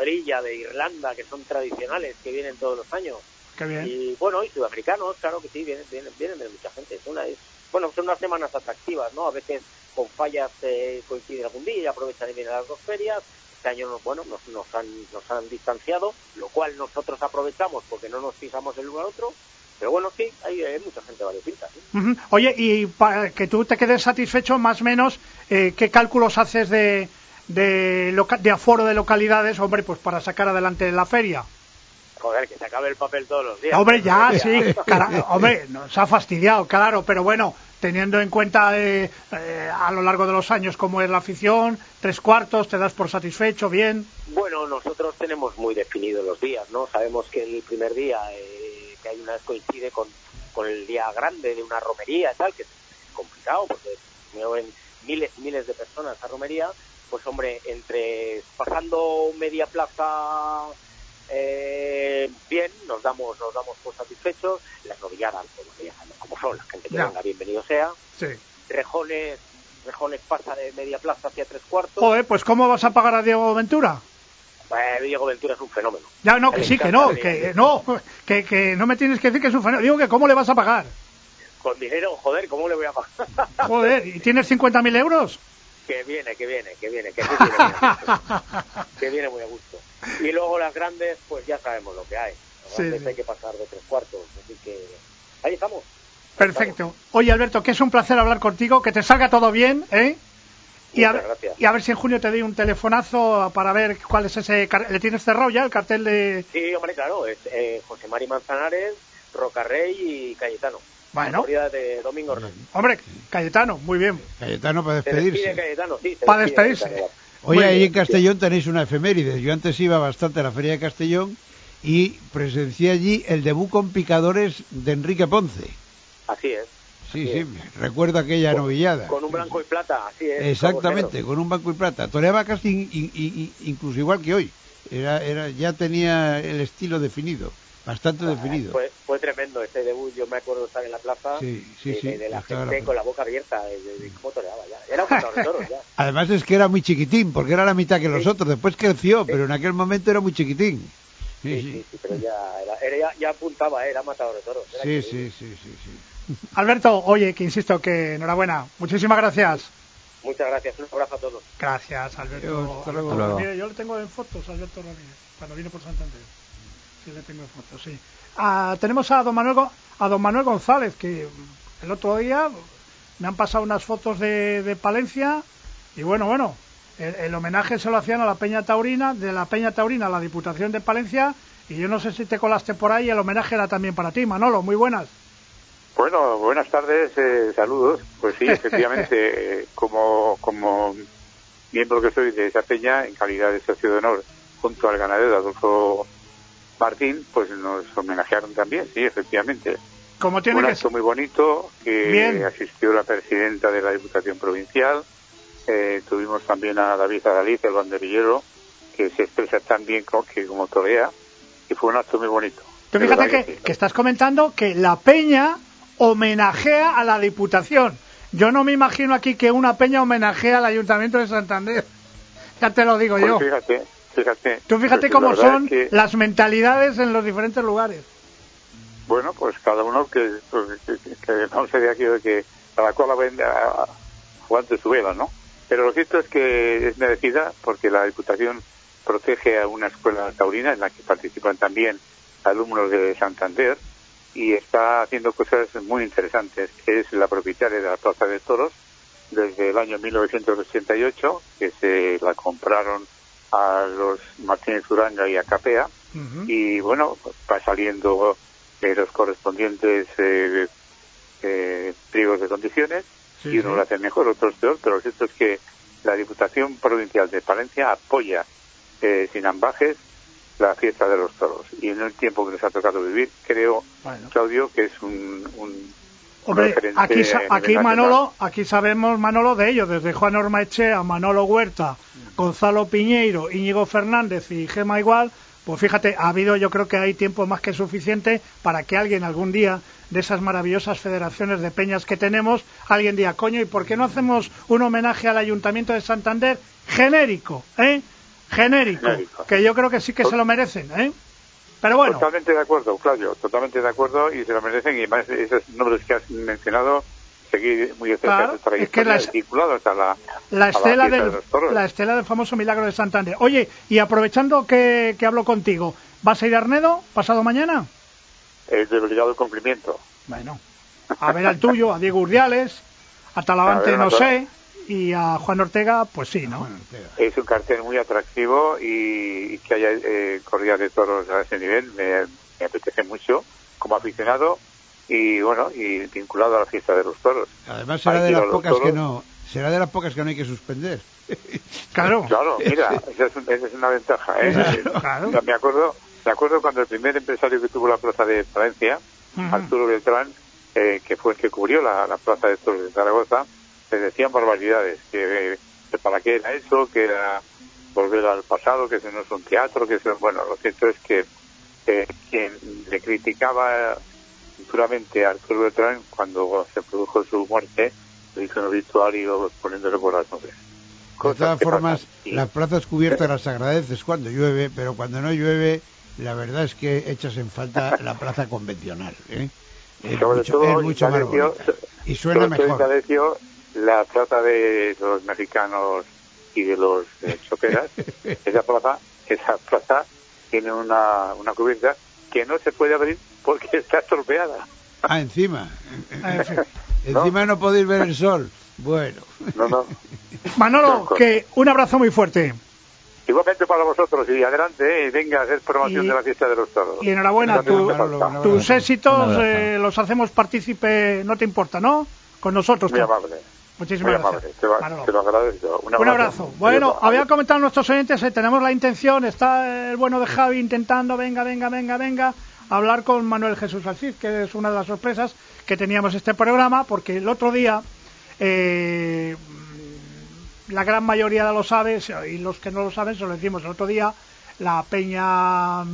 cuadrilla de Irlanda, que son tradicionales, que vienen todos los años. Qué bien. Y bueno, y sudafricanos, claro que sí, vienen, vienen, vienen de mucha gente. Es una, es, bueno, son unas semanas atractivas, ¿no? A veces con fallas eh, coincide algún día y aprovechan y vienen a las dos ferias. Este año, bueno, nos, nos, han, nos han distanciado, lo cual nosotros aprovechamos porque no nos pisamos el uno al otro. Pero bueno, sí, hay, hay mucha gente variopinta. ¿Sí? Uh-huh. Oye, y para que tú te quedes satisfecho, más o menos, eh, ¿qué cálculos haces de, de, loca- de aforo de localidades, hombre, pues para sacar adelante la feria? Joder, que se acabe el papel todos los días. Hombre, ya, sí, cara, hombre, nos ha fastidiado, claro, pero bueno, teniendo en cuenta eh, eh, a lo largo de los años cómo es la afición, tres cuartos, te das por satisfecho, bien. Bueno, nosotros tenemos muy definidos los días, ¿no? Sabemos que el primer día, eh, que hay una vez coincide con, con el día grande de una romería y tal, que es complicado porque mueven miles y miles de personas a romería, pues hombre, entre pasando media plaza eh, bien, nos damos nos damos por satisfechos. Las novilladas, pues ya sabemos cómo son, la gente que Ya. venga, bienvenido sea. Sí. Rejones, Rejones pasa de media plaza hacia tres cuartos. Joder, pues ¿cómo vas a pagar a Diego Ventura? Eh, Diego Ventura es un fenómeno. Ya, no, que Le sí, que encanta no, venir que aquí. no, que, que no me tienes que decir que es un fenómeno. Digo que ¿cómo le vas a pagar? Con dinero, joder, ¿cómo le voy a pagar? Joder, ¿y tienes cincuenta mil euros? Que viene, que viene, que viene, que sí viene muy a gusto. Que viene muy a gusto. Y luego las grandes, pues ya sabemos lo que hay. Las Sí, grandes sí. hay que pasar de tres cuartos, así que ahí estamos. Perfecto. Oye, Alberto, que es un placer hablar contigo, que te salga todo bien, ¿eh? Y a, Muchas ver, gracias. y a ver si en junio te doy un telefonazo para ver cuál es ese... car- ¿Le tienes cerrado ya el cartel de...? Sí, hombre, claro, es eh, José Mari Manzanares, Rocarrey y Cayetano. Bueno. Corrida de Domingo Hernández. Hombre, Cayetano, muy bien. Cayetano para Se despide despedirse. Cayetano, sí. se Para despide despedirse. Cayetano. Oye, Muy ahí bien. en Castellón tenéis una efeméride. Yo antes iba bastante a la Feria de Castellón y presencié allí el debut con picadores de Enrique Ponce. Así es. Sí, Así sí, recuerdo aquella Con- novillada. Con un blanco y plata, así es. Exactamente, ojos con un banco y plata. Toreaba casi in- in- in- incluso igual que hoy. Era, era, ya tenía el estilo definido, bastante negros. definido. Fue, fue tremendo ese debut. Yo me acuerdo de estar en la plaza, Sí, sí, de, sí, de- de la estaba gente la- con la boca abierta, de, de- de cómo toreaba ya. Era un matador de toros ya. Además es que era muy chiquitín, porque era la mitad que los Sí. otros. Después creció, pero en aquel momento era muy chiquitín. Sí, Sí, sí, sí, sí, pero ya, era, era- ya, ya apuntaba, eh, era matador de toros. Era sí, increíble. sí, sí, sí, sí. Alberto, oye, que insisto, que enhorabuena. Muchísimas gracias. Muchas gracias, un abrazo a todos. Gracias, Alberto. Adiós, hasta luego. Alberto Hasta luego. Ramírez. Yo le tengo en fotos, Alberto Ramírez, cuando vino por Santander. Sí, le tengo en fotos, sí. Ah, tenemos a don Manuel, Go- a don Manuel González, que el otro día me han pasado unas fotos de, de Palencia, y bueno, bueno, el, el homenaje se lo hacían a la Peña Taurina, de la Peña Taurina a la Diputación de Palencia, y yo no sé si te colaste por ahí, el homenaje era también para ti, Manolo, muy buenas. Bueno, buenas tardes, eh, saludos. Pues sí, efectivamente, eh, como, como miembro que soy de esa peña, en calidad de socio de honor, junto al ganadero Adolfo Martín, pues nos homenajearon también, sí, efectivamente. Como tiene Un que acto ser. muy bonito, que Bien. asistió la presidenta de la Diputación Provincial. Eh, tuvimos también a David Adalid, el banderillero, que se expresa tan bien como, que como torea, y fue un acto muy bonito. Tú De fíjate verdad que, sí. que estás comentando que la peña homenajea a la Diputación. Yo no me imagino aquí que una peña homenajea al Ayuntamiento de Santander. Ya te lo digo Pues yo. fíjate, fíjate. Tú fíjate Pues cómo la verdad son es que- las mentalidades en los diferentes lugares. Bueno, pues cada uno que, pues, que, que- que no se de aquí de que cada cual vende a jugando su vela, ¿no? Pero lo cierto es que es merecida porque la Diputación protege a una escuela taurina en la que participan también alumnos de Santander y está haciendo cosas muy interesantes. Es la propietaria de la Plaza de Toros desde el año mil novecientos ochenta y ocho, que se la compraron a los Martínez Uranga y a Capea. Ujú. Y bueno, va saliendo eh, los correspondientes eh, eh, pliegos de condiciones, Sí, y unos sí. lo hacen mejor, otros peor, pero lo cierto es que la Diputación Provincial de Palencia apoya eh, sin ambajes la fiesta de los toros, y en el tiempo que nos ha tocado vivir, creo, Bueno. Claudio, que es un, un Hombre, referente aquí, sa- a nivel aquí nacional. Manolo, aquí sabemos Manolo de ellos, desde Juan Ormaechea, Manolo Huerta, Gonzalo Piñeiro, Íñigo Fernández y Gema Igual. Pues fíjate, ha habido, yo creo que hay tiempo más que suficiente para que alguien algún día de esas maravillosas federaciones de peñas que tenemos, alguien diga, coño, ¿y por qué no hacemos un homenaje al Ayuntamiento de Santander genérico, eh? genérico, genérico, que yo creo que sí que se lo merecen, ¿eh? Pero bueno. Totalmente de acuerdo, Claudio, totalmente de acuerdo, y se lo merecen, y más esos nombres que has mencionado, seguir muy de cerca claro, de su trayectoria, es que vinculados a la, la estela a la del, de los toros. La estela del famoso Milagro de Santander. Oye, y aprovechando que, que hablo contigo, ¿vas a ir a Arnedo pasado mañana? Es de obligado cumplimiento. Bueno, a ver al tuyo, a Diego Urdiales, a Talavante, no sé, y a Juan Ortega, pues sí, ¿no? Es un cartel muy atractivo, y, y que haya eh, corridas de toros a ese nivel me, me apetece mucho como aficionado, y bueno, y vinculado a la fiesta de los toros. Además será de las pocas que no será de las pocas que no hay que suspender. Claro. Claro, mira, esa es, un, esa es una ventaja, ¿eh? Claro, claro. Me acuerdo, me acuerdo cuando el primer empresario que tuvo la plaza de Valencia, uh-huh. Arturo Beltrán, eh, que fue el que cubrió la, la plaza de toros de Zaragoza, le decían barbaridades, que, que para qué era eso, que era volver al pasado, que eso no es un teatro, que eso, bueno, lo cierto es que eh, quien le criticaba duramente a Arturo Beltrán, cuando se produjo su muerte, le hizo un obituario poniéndole por las nubes. De todas formas, las plazas cubiertas las agradeces cuando llueve, pero cuando no llueve, la verdad es que echas en falta la plaza convencional, ¿eh? Es Sobre mucho, todo, es mucho más bonita. Y suena mejor. La plaza de los mexicanos y de los eh, choperas, esa plaza, esa plaza tiene una, una cubierta que no se puede abrir porque está estropeada. Ah, encima. Encima no, no podéis ver el sol. Bueno. No, no. Manolo, que un abrazo muy fuerte. Igualmente para vosotros, y adelante, eh, venga a hacer promoción y, de la fiesta de los toros. Y enhorabuena, tu, Manolo, tus éxitos eh, los hacemos partícipe, no te importa, ¿no? Con nosotros. Muy amable. Muchísimas Muy gracias. Amable. Te, va, te lo agradezco. Un abrazo. Un abrazo. Bueno, había comentado nuestros oyentes, eh, tenemos la intención, está el bueno de Javi intentando, venga, venga, venga, venga, hablar con Manuel Jesús Alcid, que es una de las sorpresas que teníamos este programa, porque el otro día, eh, la gran mayoría de lo sabe, y los que no lo saben, se lo decimos el otro día, la peña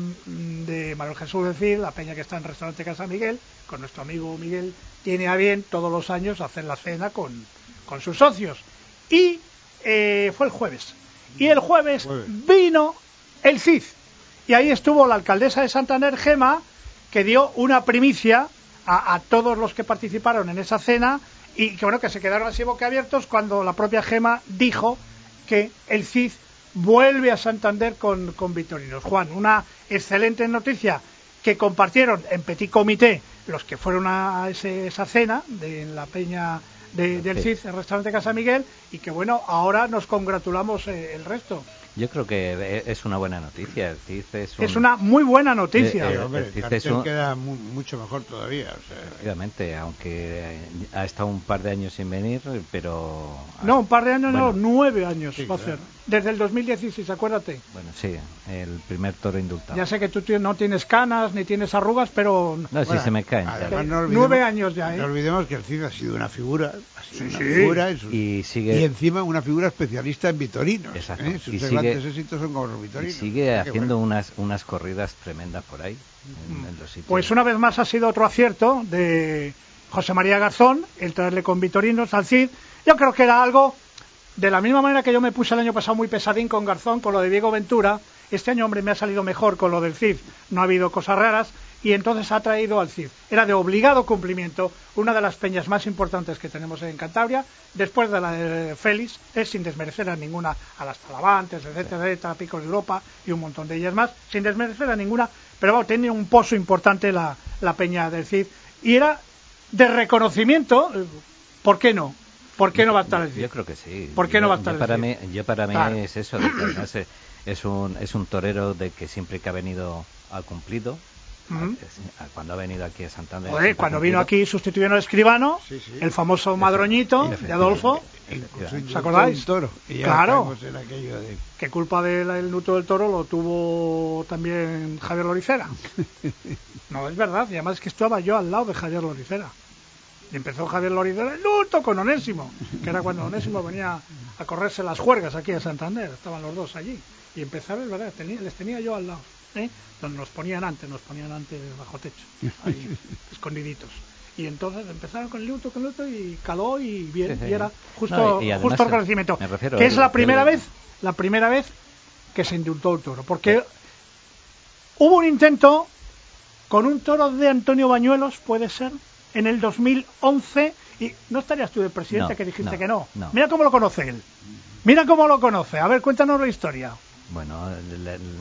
de Manuel Jesús Alcid, la peña que está en el restaurante Casa Miguel, con nuestro amigo Miguel, tiene a bien todos los años hacer la cena con, con sus socios. Y eh, fue el jueves. Y el jueves, jueves vino el Cid. Y ahí estuvo la alcaldesa de Santander, Gema, que dio una primicia a, a todos los que participaron en esa cena, y que bueno, que se quedaron así boquiabiertos cuando la propia Gema dijo que el Cid vuelve a Santander con, con Victorinos. Juan, una excelente noticia que compartieron en petit comité los que fueron a ese, esa cena de la peña de, del Cid, el restaurante Casa Miguel, y que bueno, ahora nos congratulamos eh, el resto. Yo creo que es una buena noticia. El Cid es, un... es una muy buena noticia. Eh, eh, hombre, el cartel es un... queda mu mucho mejor todavía. O sea, efectivamente, aunque ha estado un par de años sin venir, pero... No, un par de años, bueno, no, nueve años sí, va a claro. ser. Desde el dos mil dieciséis, acuérdate. Bueno, sí, el primer toro indultado. Ya sé que tú no tienes canas ni tienes arrugas, pero... No, bueno, sí se me caen. Además, no olvidemos, nueve años ya, ¿eh? No olvidemos que el Cid ha sido una figura, ha sido sí, una sí. figura en sus... y, sigue... y encima una figura especialista en vitorinos. Exacto. ¿eh? Sus y grandes sigue... éxitos son como los vitorinos. Y sigue ah, haciendo bueno. unas unas corridas tremendas por ahí, en, en los sitios. Pues una vez más ha sido otro acierto de José María Garzón, el traerle con vitorinos al Cid. Yo creo que era algo, de la misma manera que yo me puse el año pasado muy pesadín con Garzón, con lo de Diego Ventura, este año, hombre, me ha salido mejor con lo del Cid, no ha habido cosas raras, y entonces ha traído al Cid. Era de obligado cumplimiento, una de las peñas más importantes que tenemos en Cantabria, después de la de Félix, es sin desmerecer a ninguna, a las Talavantes, etcétera, etcétera, Picos de Europa y un montón de ellas más, sin desmerecer a ninguna, pero bueno, tenía un pozo importante la, la peña del Cid, y era de reconocimiento, ¿por qué no? ¿Por qué no va a estar el Cid? Yo creo que sí. ¿Por qué yo, no va a estar yo para el Cid? mí, yo para mí claro. es eso, de que además es, es un es un torero de que siempre que ha venido ha cumplido. Uh-huh. Cuando ha venido aquí a Santander. Joder, cuando vino aquí sustituyendo al escribano, sí, sí. el famoso Madroñito de Adolfo, ¿os acordáis? Toro, y claro. En aquello de... ¿Qué culpa del nuto del toro lo tuvo también Javier Loricera? No, es verdad, y además es que estaba yo al lado de Javier Loricera. Y empezó Javier Loricera el luto con Onésimo, que era cuando Onésimo venía a correrse las juergas aquí a Santander, estaban los dos allí. Y empezaron, es verdad, tenía, les tenía yo al lado. ¿Eh? Donde nos ponían antes, nos ponían antes bajo techo, ahí, escondiditos. Y entonces empezaron con el luto, con el luto y caló y bien, sí, sí. y era justo, no, y justo el agradecimiento. Me refiero que es la el, primera el... vez, la primera vez que se indultó el toro, porque hubo un intento con un toro de Antonio Bañuelos, puede ser, en el dos mil once, y no estarías tú de presidente, no, que dijiste no, que no. no. Mira cómo lo conoce él. Mira cómo lo conoce. A ver, cuéntanos la historia. Bueno, le, le,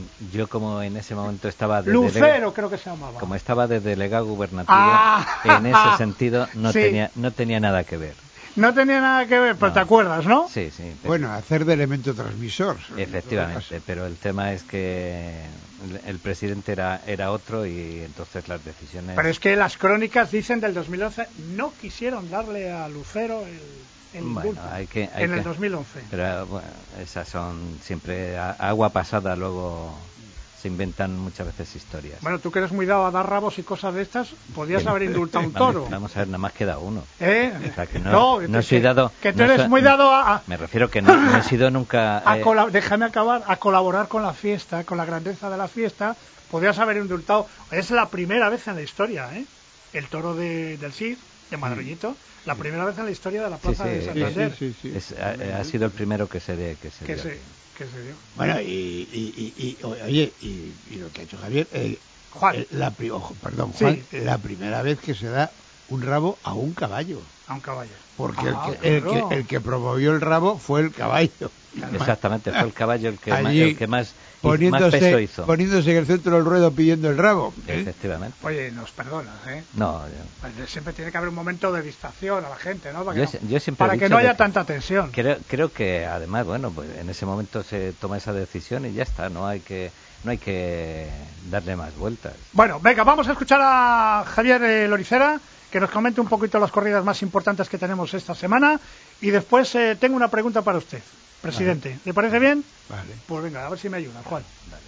yo como en ese momento estaba de Lucero, delega, creo que se llamaba. Como estaba de delegado gubernativo, ah, en ese sentido no sí. tenía no tenía nada que ver. No tenía nada que ver, pero no. Te acuerdas, ¿no? Sí, sí. Pero... Bueno, hacer de elemento transmisor. Efectivamente, pero el tema es que el presidente era era otro y entonces las decisiones... Pero es que las crónicas dicen del dos mil once, no quisieron darle a Lucero el... el bueno, hay que, hay en que, el dos mil once. Pero bueno, esas son siempre agua pasada, luego se inventan muchas veces historias. Bueno, tú que eres muy dado a dar rabos y cosas de estas, podías haber indultado un toro. Vamos, vamos a ver, nada más queda uno. ¿Eh? O sea, que no, no, no que, soy dado... Que tú no eres soy, muy dado a... Me refiero que no, no he sido nunca... A eh, colab- déjame acabar, a colaborar con la fiesta, con la grandeza de la fiesta. Podías haber indultado. Es la primera vez en la historia, ¿eh? El toro de, del Cid, de Madroñito, la primera vez en la historia de la plaza sí, sí, de Santander. Sí, sí, sí. Es, ha, ha sido el primero que se, de, que se que dio. Se, que se dio. Bueno, y, y, y, y oye, y, y lo que ha hecho Javier, eh, Juan. Eh, la, ojo, perdón, Juan, sí. la primera vez que se da un rabo a un caballo. A un caballo. Porque ah, el, que, claro. el, que, el que promovió el rabo fue el caballo. Exactamente, fue el caballo el que, Allí, más, el que más, poniéndose, más peso hizo. Poniéndose en el centro del ruedo pidiendo el rabo. ¿eh? Efectivamente. Oye, nos perdonas, ¿eh? No, yo... pues siempre tiene que haber un momento de distracción a la gente, ¿no? Para yo, que no, yo siempre para he que dicho no haya que tanta tensión. Creo, creo que además, bueno, pues en ese momento se toma esa decisión y ya está, no hay que no hay que darle más vueltas. Bueno, venga, vamos a escuchar a Javier eh, Loricera, que nos comente un poquito las corridas más importantes que tenemos esta semana, y después eh, tengo una pregunta para usted, presidente. Vale. ¿Le parece bien? Vale. Pues venga, a ver si me ayuda, Juan. Vale.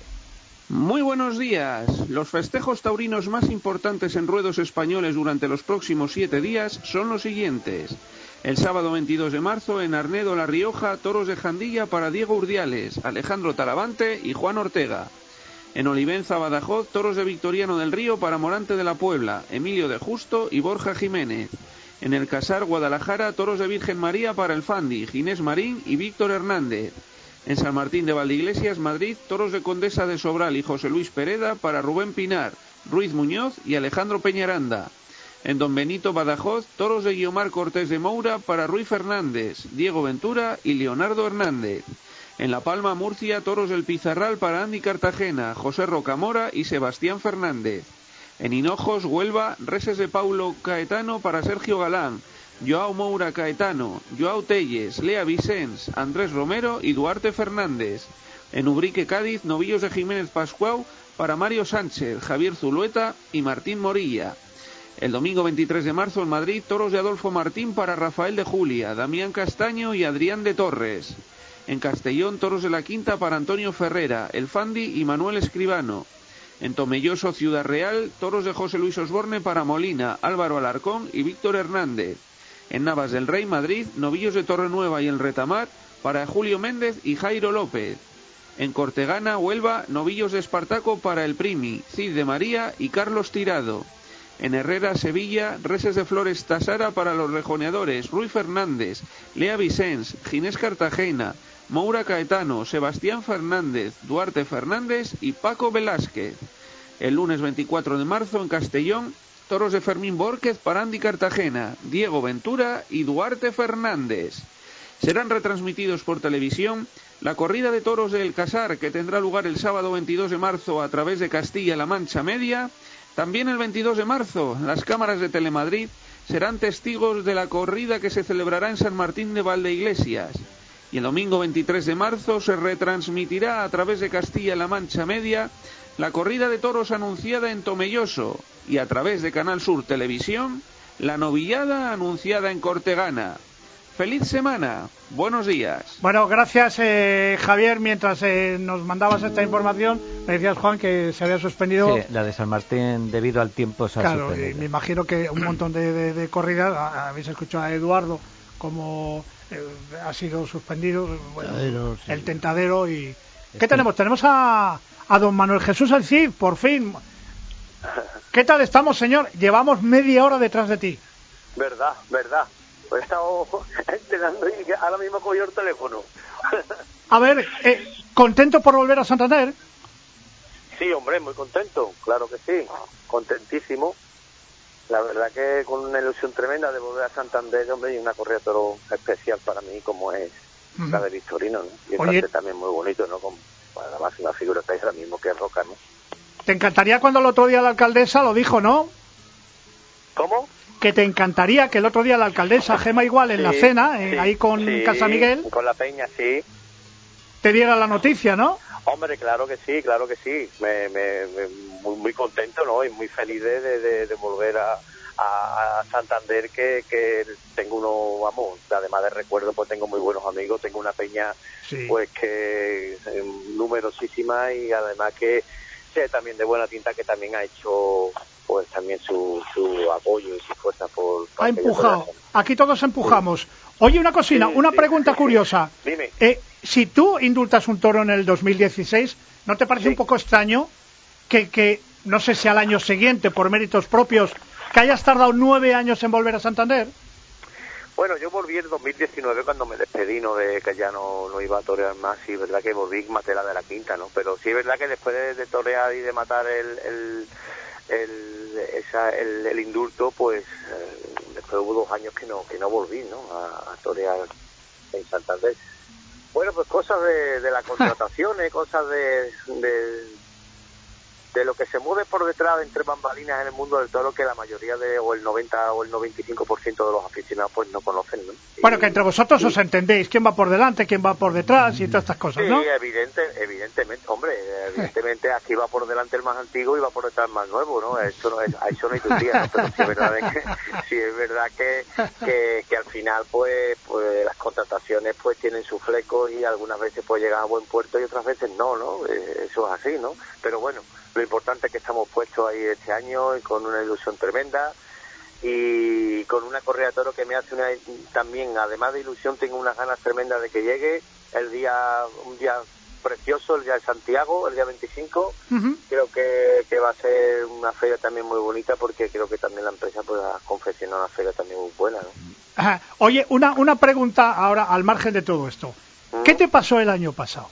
Muy buenos días. Los festejos taurinos más importantes en ruedos españoles durante los próximos siete días son los siguientes. El sábado veintidós de marzo en Arnedo, La Rioja, toros de Jandilla para Diego Urdiales, Alejandro Talavante y Juan Ortega. En Olivenza, Badajoz, toros de Victoriano del Río para Morante de la Puebla, Emilio de Justo y Borja Jiménez. En el Casar, Guadalajara, toros de Virgen María para el Fandi, Ginés Marín y Víctor Hernández. En San Martín de Valdeiglesias, Madrid, toros de Condesa de Sobral y José Luis Pereda para Rubén Pinar, Ruiz Muñoz y Alejandro Peñaranda. En Don Benito, Badajoz, toros de Guiomar Cortés de Moura para Ruy Fernández, Diego Ventura y Leonardo Hernández. En La Palma, Murcia, toros del Pizarral para Andy Cartagena, José Rocamora y Sebastián Fernández. En Hinojos, Huelva, reses de Paulo Caetano para Sergio Galán, Joao Moura Caetano, Joao Telles, Lea Vicens, Andrés Romero y Duarte Fernández. En Ubrique, Cádiz, novillos de Jiménez Pascual para Mario Sánchez, Javier Zulueta y Martín Morilla. El domingo veintitrés de marzo en Madrid, toros de Adolfo Martín para Rafael de Julia, Damián Castaño y Adrián de Torres. En Castellón, toros de la Quinta para Antonio Ferrera, El Fandi y Manuel Escribano. En Tomelloso, Ciudad Real, toros de José Luis Osborne para Molina, Álvaro Alarcón y Víctor Hernández. En Navas del Rey, Madrid, novillos de Torrenueva y El Retamar para Julio Méndez y Jairo López. En Cortegana, Huelva, novillos de Espartaco para El Primi, Cid de María y Carlos Tirado. En Herrera, Sevilla, reses de Flores Tasara para los rejoneadores Ruy Fernández, Lea Vicens, Ginés Cartagena, Moura Caetano, Sebastián Fernández, Duarte Fernández y Paco Velázquez. El lunes veinticuatro de marzo en Castellón, toros de Fermín Bórquez para Andy Cartagena, Diego Ventura y Duarte Fernández. Serán retransmitidos por televisión la corrida de toros de El Casar, que tendrá lugar el sábado veintidós de marzo a través de Castilla-La Mancha Media. También el veintidós de marzo, las cámaras de Telemadrid serán testigos de la corrida que se celebrará en San Martín de Valdeiglesias. Y el domingo veintitrés de marzo se retransmitirá a través de Castilla-La Mancha Media la corrida de toros anunciada en Tomelloso y a través de Canal Sur Televisión la novillada anunciada en Cortegana. ¡Feliz semana! Buenos días. Bueno, gracias eh, Javier. Mientras eh, nos mandabas esta información, me decías, Juan, que se había suspendido. Sí, la de San Martín debido al tiempo se ha claro, suspendido. Y me imagino que un montón de, de, de corridas, habéis escuchado a Eduardo como eh, ha sido suspendido, bueno, tentadero, sí. El tentadero y... ¿Qué este... tenemos? Tenemos a, a don Manuel Jesús Alcid, por fin. ¿Qué tal estamos, señor? Llevamos media hora detrás de ti. Verdad, verdad. He estado entrenando y ahora mismo cogió el teléfono. A ver, eh, ¿contento por volver a Santander? Sí, hombre, muy contento, claro que sí, contentísimo. La verdad que con una ilusión tremenda de volver a Santander, hombre, y una corrida de toro especial para mí como es uh-huh. la de Victorino, ¿no? Y Oye, es también muy bonito, ¿no? Con, bueno, además una figura que es ahora mismo que es Roca, ¿no? Te encantaría cuando el otro día la alcaldesa lo dijo, ¿no? ¿Cómo? Que te encantaría que el otro día la alcaldesa Gema Igual en sí, la cena, eh, sí, ahí con sí, Casa Miguel, con la peña, sí, te diera la noticia, ¿no? Hombre, claro que sí, claro que sí, me, me, me muy, muy contento, ¿no? Y muy feliz de, de, de volver a, a, a Santander, que, que tengo uno, vamos, además de recuerdo, pues tengo muy buenos amigos, tengo una peña, sí. pues que eh, numerosísima, y además que sé también de buena tinta que también ha hecho pues también su, su apoyo y su fuerza por... Ha empujado. Aquí todos empujamos. Sí. Oye, una cosina, sí, una sí, pregunta sí, curiosa. Sí. Dime. Eh, si tú indultas un toro en el dos mil dieciséis, ¿no te parece un poco extraño que, que, no sé si al año siguiente, por méritos propios, que hayas tardado nueve años en volver a Santander? Bueno, yo volví en dos mil diecinueve cuando me despedí, ¿no? De que ya no, no iba a torear más, y es verdad que volví maté la de la quinta, ¿no? Pero sí es verdad que después de, de torear y de matar el... el El, esa, el, el indulto, pues eh, después hubo dos años que no que no volví, ¿no? A, a torear en Santander. Bueno, pues cosas de, de las contrataciones, cosas de, de de lo que se mueve por detrás entre bambalinas en el mundo del toro, que la mayoría de, o el noventa o el noventa y cinco por ciento de los aficionados pues no conocen, ¿no? Y, bueno, que entre vosotros y, os entendéis quién va por delante, quién va por detrás y todas estas cosas, sí, ¿no? Sí, evidente, evidentemente, hombre, evidentemente aquí va por delante el más antiguo y va por detrás el más nuevo, ¿no? Eso no es, a eso no hay un día, ¿no? Pero sí es verdad que, sí es verdad que, que, que al final pues, pues las contrataciones pues tienen sus flecos, y algunas veces pues llegan a buen puerto y otras veces no, ¿no? Eso es así, ¿no? Pero bueno, lo importante es que estamos puestos ahí este año y con una ilusión tremenda, y con una corrida de toro que me hace una, también, además de ilusión, tengo unas ganas tremendas de que llegue el día, un día precioso, el día de Santiago, el día veinticinco. Uh-huh. Creo que, que va a ser una feria también muy bonita, porque creo que también la empresa pues ha confeccionado una feria también muy buena, ¿no? Ajá. Oye, una, una pregunta ahora al margen de todo esto. ¿Mm? ¿Qué te pasó el año pasado?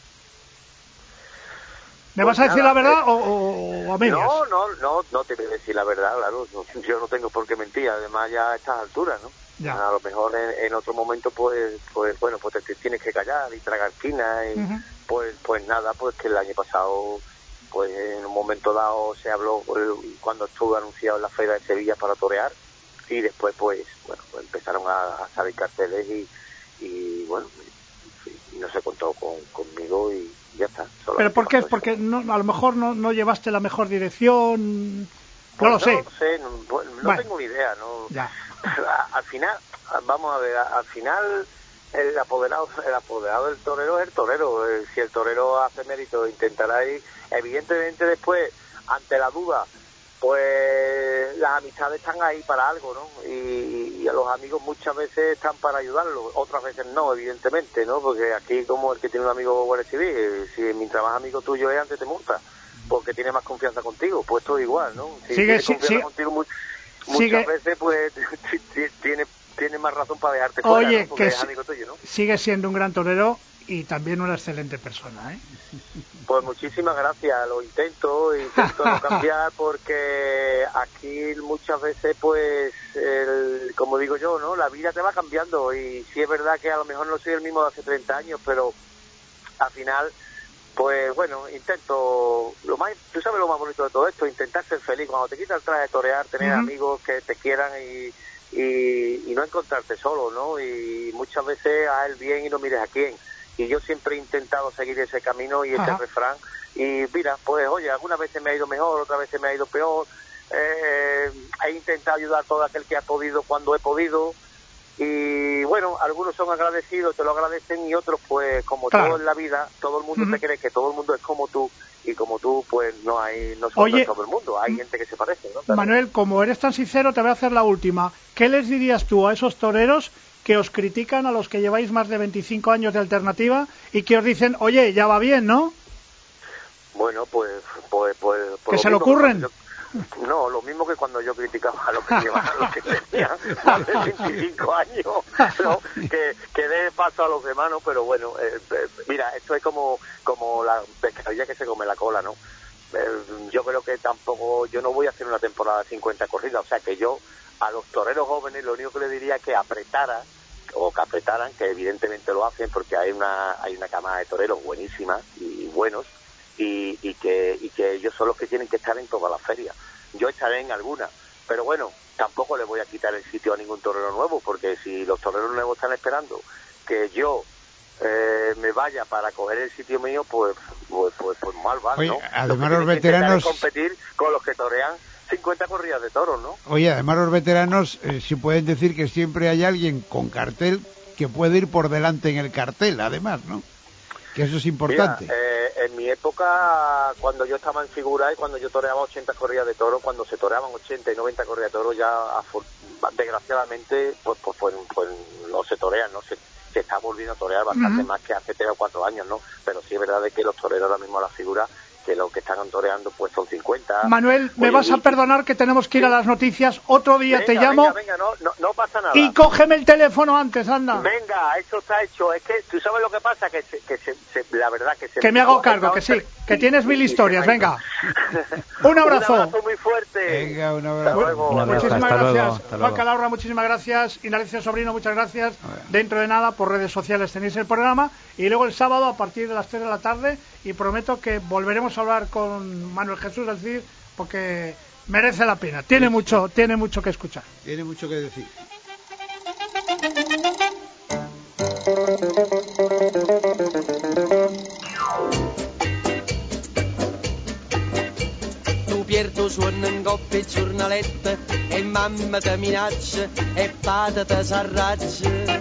¿Me pues vas a decir nada, la verdad eh, o, o a medias? No, no, no, no te voy a decir la verdad, claro. No, yo no tengo por qué mentir, además ya a estas alturas, ¿no? Ya. A lo mejor en, en otro momento, pues, pues bueno, pues te, te tienes que callar y tragar quina, y uh-huh. pues, pues nada, pues que el año pasado, pues en un momento dado se habló cuando estuvo anunciado en la Feria de Sevilla para torear, y después, pues, bueno, pues empezaron a, a salir carteles y, y bueno, y no se contó con, conmigo y ya está. ¿Pero por qué? ¿Es porque no, a lo mejor no, no llevaste la mejor dirección? No pues lo sé. No lo sé, no, no bueno, tengo ni idea. No. Ya. Al final, vamos a ver, al final el apoderado el apoderado del torero es el torero. Si el torero hace mérito, intentará ir. Evidentemente después, ante la duda, pues las amistades están ahí para algo, ¿no? Y, y a los amigos muchas veces están para ayudarlos, otras veces no, evidentemente, ¿no? Porque aquí, como el que tiene un amigo guardia civil, si mientras más amigo tuyo es, antes te multa, porque tiene más confianza contigo, pues todo igual, ¿no? Si sigue, tiene sí, confianza sí, contigo mu- sigue, muchas veces, pues tiene, tiene más razón para dejarte fuera, oye, ¿no? Porque que es amigo tuyo, ¿no? Sigue siendo un gran torero y también una excelente persona, ¿eh? Pues muchísimas gracias, lo intento, intento no cambiar, porque aquí muchas veces, pues, el, como digo yo, ¿no? La vida te va cambiando, y sí es verdad que a lo mejor no soy el mismo de hace treinta años, pero al final, pues bueno, intento, lo más, tú sabes lo más bonito de todo esto, intentar ser feliz. Cuando te quitas el traje de torear, tener uh-huh. amigos que te quieran y, y, y no encontrarte solo, ¿no? Y muchas veces haz el bien y no mires a quién. Y yo siempre he intentado seguir ese camino y ese Ajá. refrán. Y mira, pues oye, algunas veces me ha ido mejor, otras veces me ha ido peor. Eh, he intentado ayudar a todo aquel que ha podido cuando he podido. Y bueno, algunos son agradecidos, te lo agradecen, y otros, pues como claro. todo en la vida, todo el mundo uh-huh. te cree que todo el mundo es como tú. Y como tú, pues no hay, no son todo el mundo, hay gente que se parece, ¿no? Claro. Manuel, como eres tan sincero, te voy a hacer la última. ¿Qué les dirías tú a esos toreros que os critican, a los que lleváis más de veinticinco años de alternativa y que os dicen, oye, ya va bien, ¿no? Bueno, pues... pues, pues ¿Que se lo ocurren? Yo, No, lo mismo que cuando yo criticaba a los que llevaban, los que tenían más de veinticinco años, ¿no? que, que dé paso a los demás, ¿no? Pero bueno, eh, eh, mira, esto es como, como la pescadilla que se come la cola, ¿no? Eh, yo creo que tampoco, yo no voy a hacer una temporada de cincuenta corridas, o sea que yo a los toreros jóvenes lo único que les diría es que apretara, o que apretaran, que evidentemente lo hacen porque hay una, hay una camada de toreros buenísima y buenos, y, y que y que ellos son los que tienen que estar en todas las ferias. Yo estaré en alguna, pero bueno, tampoco le voy a quitar el sitio a ningún torero nuevo, porque si los toreros nuevos están esperando que yo eh, me vaya para coger el sitio mío, pues pues pues, pues mal van, Oye, ¿no? además lo los que veteranos es competir con los que torean cincuenta corridas de toros, ¿no? Oye, además los veteranos eh, sí pueden decir que siempre hay alguien con cartel que puede ir por delante en el cartel, además, ¿no? Que eso es importante. Mira, eh, en mi época, cuando yo estaba en figura y cuando yo toreaba ochenta corridas de toro, cuando se toreaban ochenta y noventa corridas de toro, ya desgraciadamente pues, pues, pues, pues no se torean, no se, se está volviendo a torear bastante uh-huh. más que hace tres o cuatro años, ¿no? Pero sí es verdad de que los toreros ahora mismo la figura, que los que están toreando pues son cincuenta. Manuel, me Oye, vas a perdonar que tenemos que ir a las noticias. Otro día venga, te llamo. Venga, venga, no, no, no pasa nada. Y cógeme el teléfono antes, anda. Venga, eso está hecho. Es que tú sabes lo que pasa, que, se, que se, se, la verdad que se... Que me hago cargo, que sí, que sí, tienes mil historias, venga. Un abrazo. Un abrazo muy fuerte. Venga, un abrazo. Luego. Un abrazo. Muchísimas Hasta gracias, luego. Hasta Juan Calahorra, muchísimas gracias. Ignacio Sobrino, muchas gracias. Dentro de nada, por redes sociales tenéis el programa. Y luego el sábado, a partir de las tres de la tarde, y prometo que volveremos a hablar con Manuel Jesús del Cid, porque merece la pena. Tiene mucho, tiene mucho que escuchar. Tiene mucho que decir. Tu pierdo suona in coppia il giornaletto e mamma ti minaccia e padre ti s'arraggia.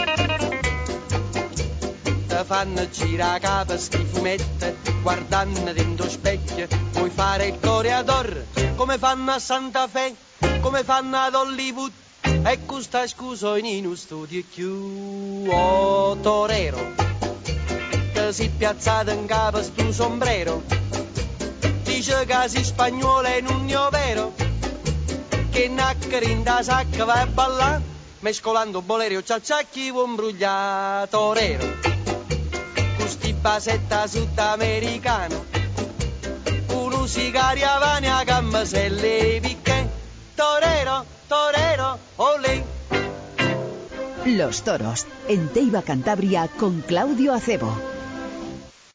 Ti fanno girare capo sti fumetti guardando dentro specchio, vuoi fare il toreador come fanno a Santa Fe, come fanno ad Hollywood e questa scusa in uno studio più. Oh torero che si piazzato in capo stu sombrero, dice che si spagnolo è un io vero, che naccari in da sacca va a ballare mescolando bolero ciacciacchi un brugliato torero. Sti basetta sudamericano, uno sigaria vane a gamma se le picche, torero, torero, olé. Los toros, en Teiba Cantabria con Claudio Acebo.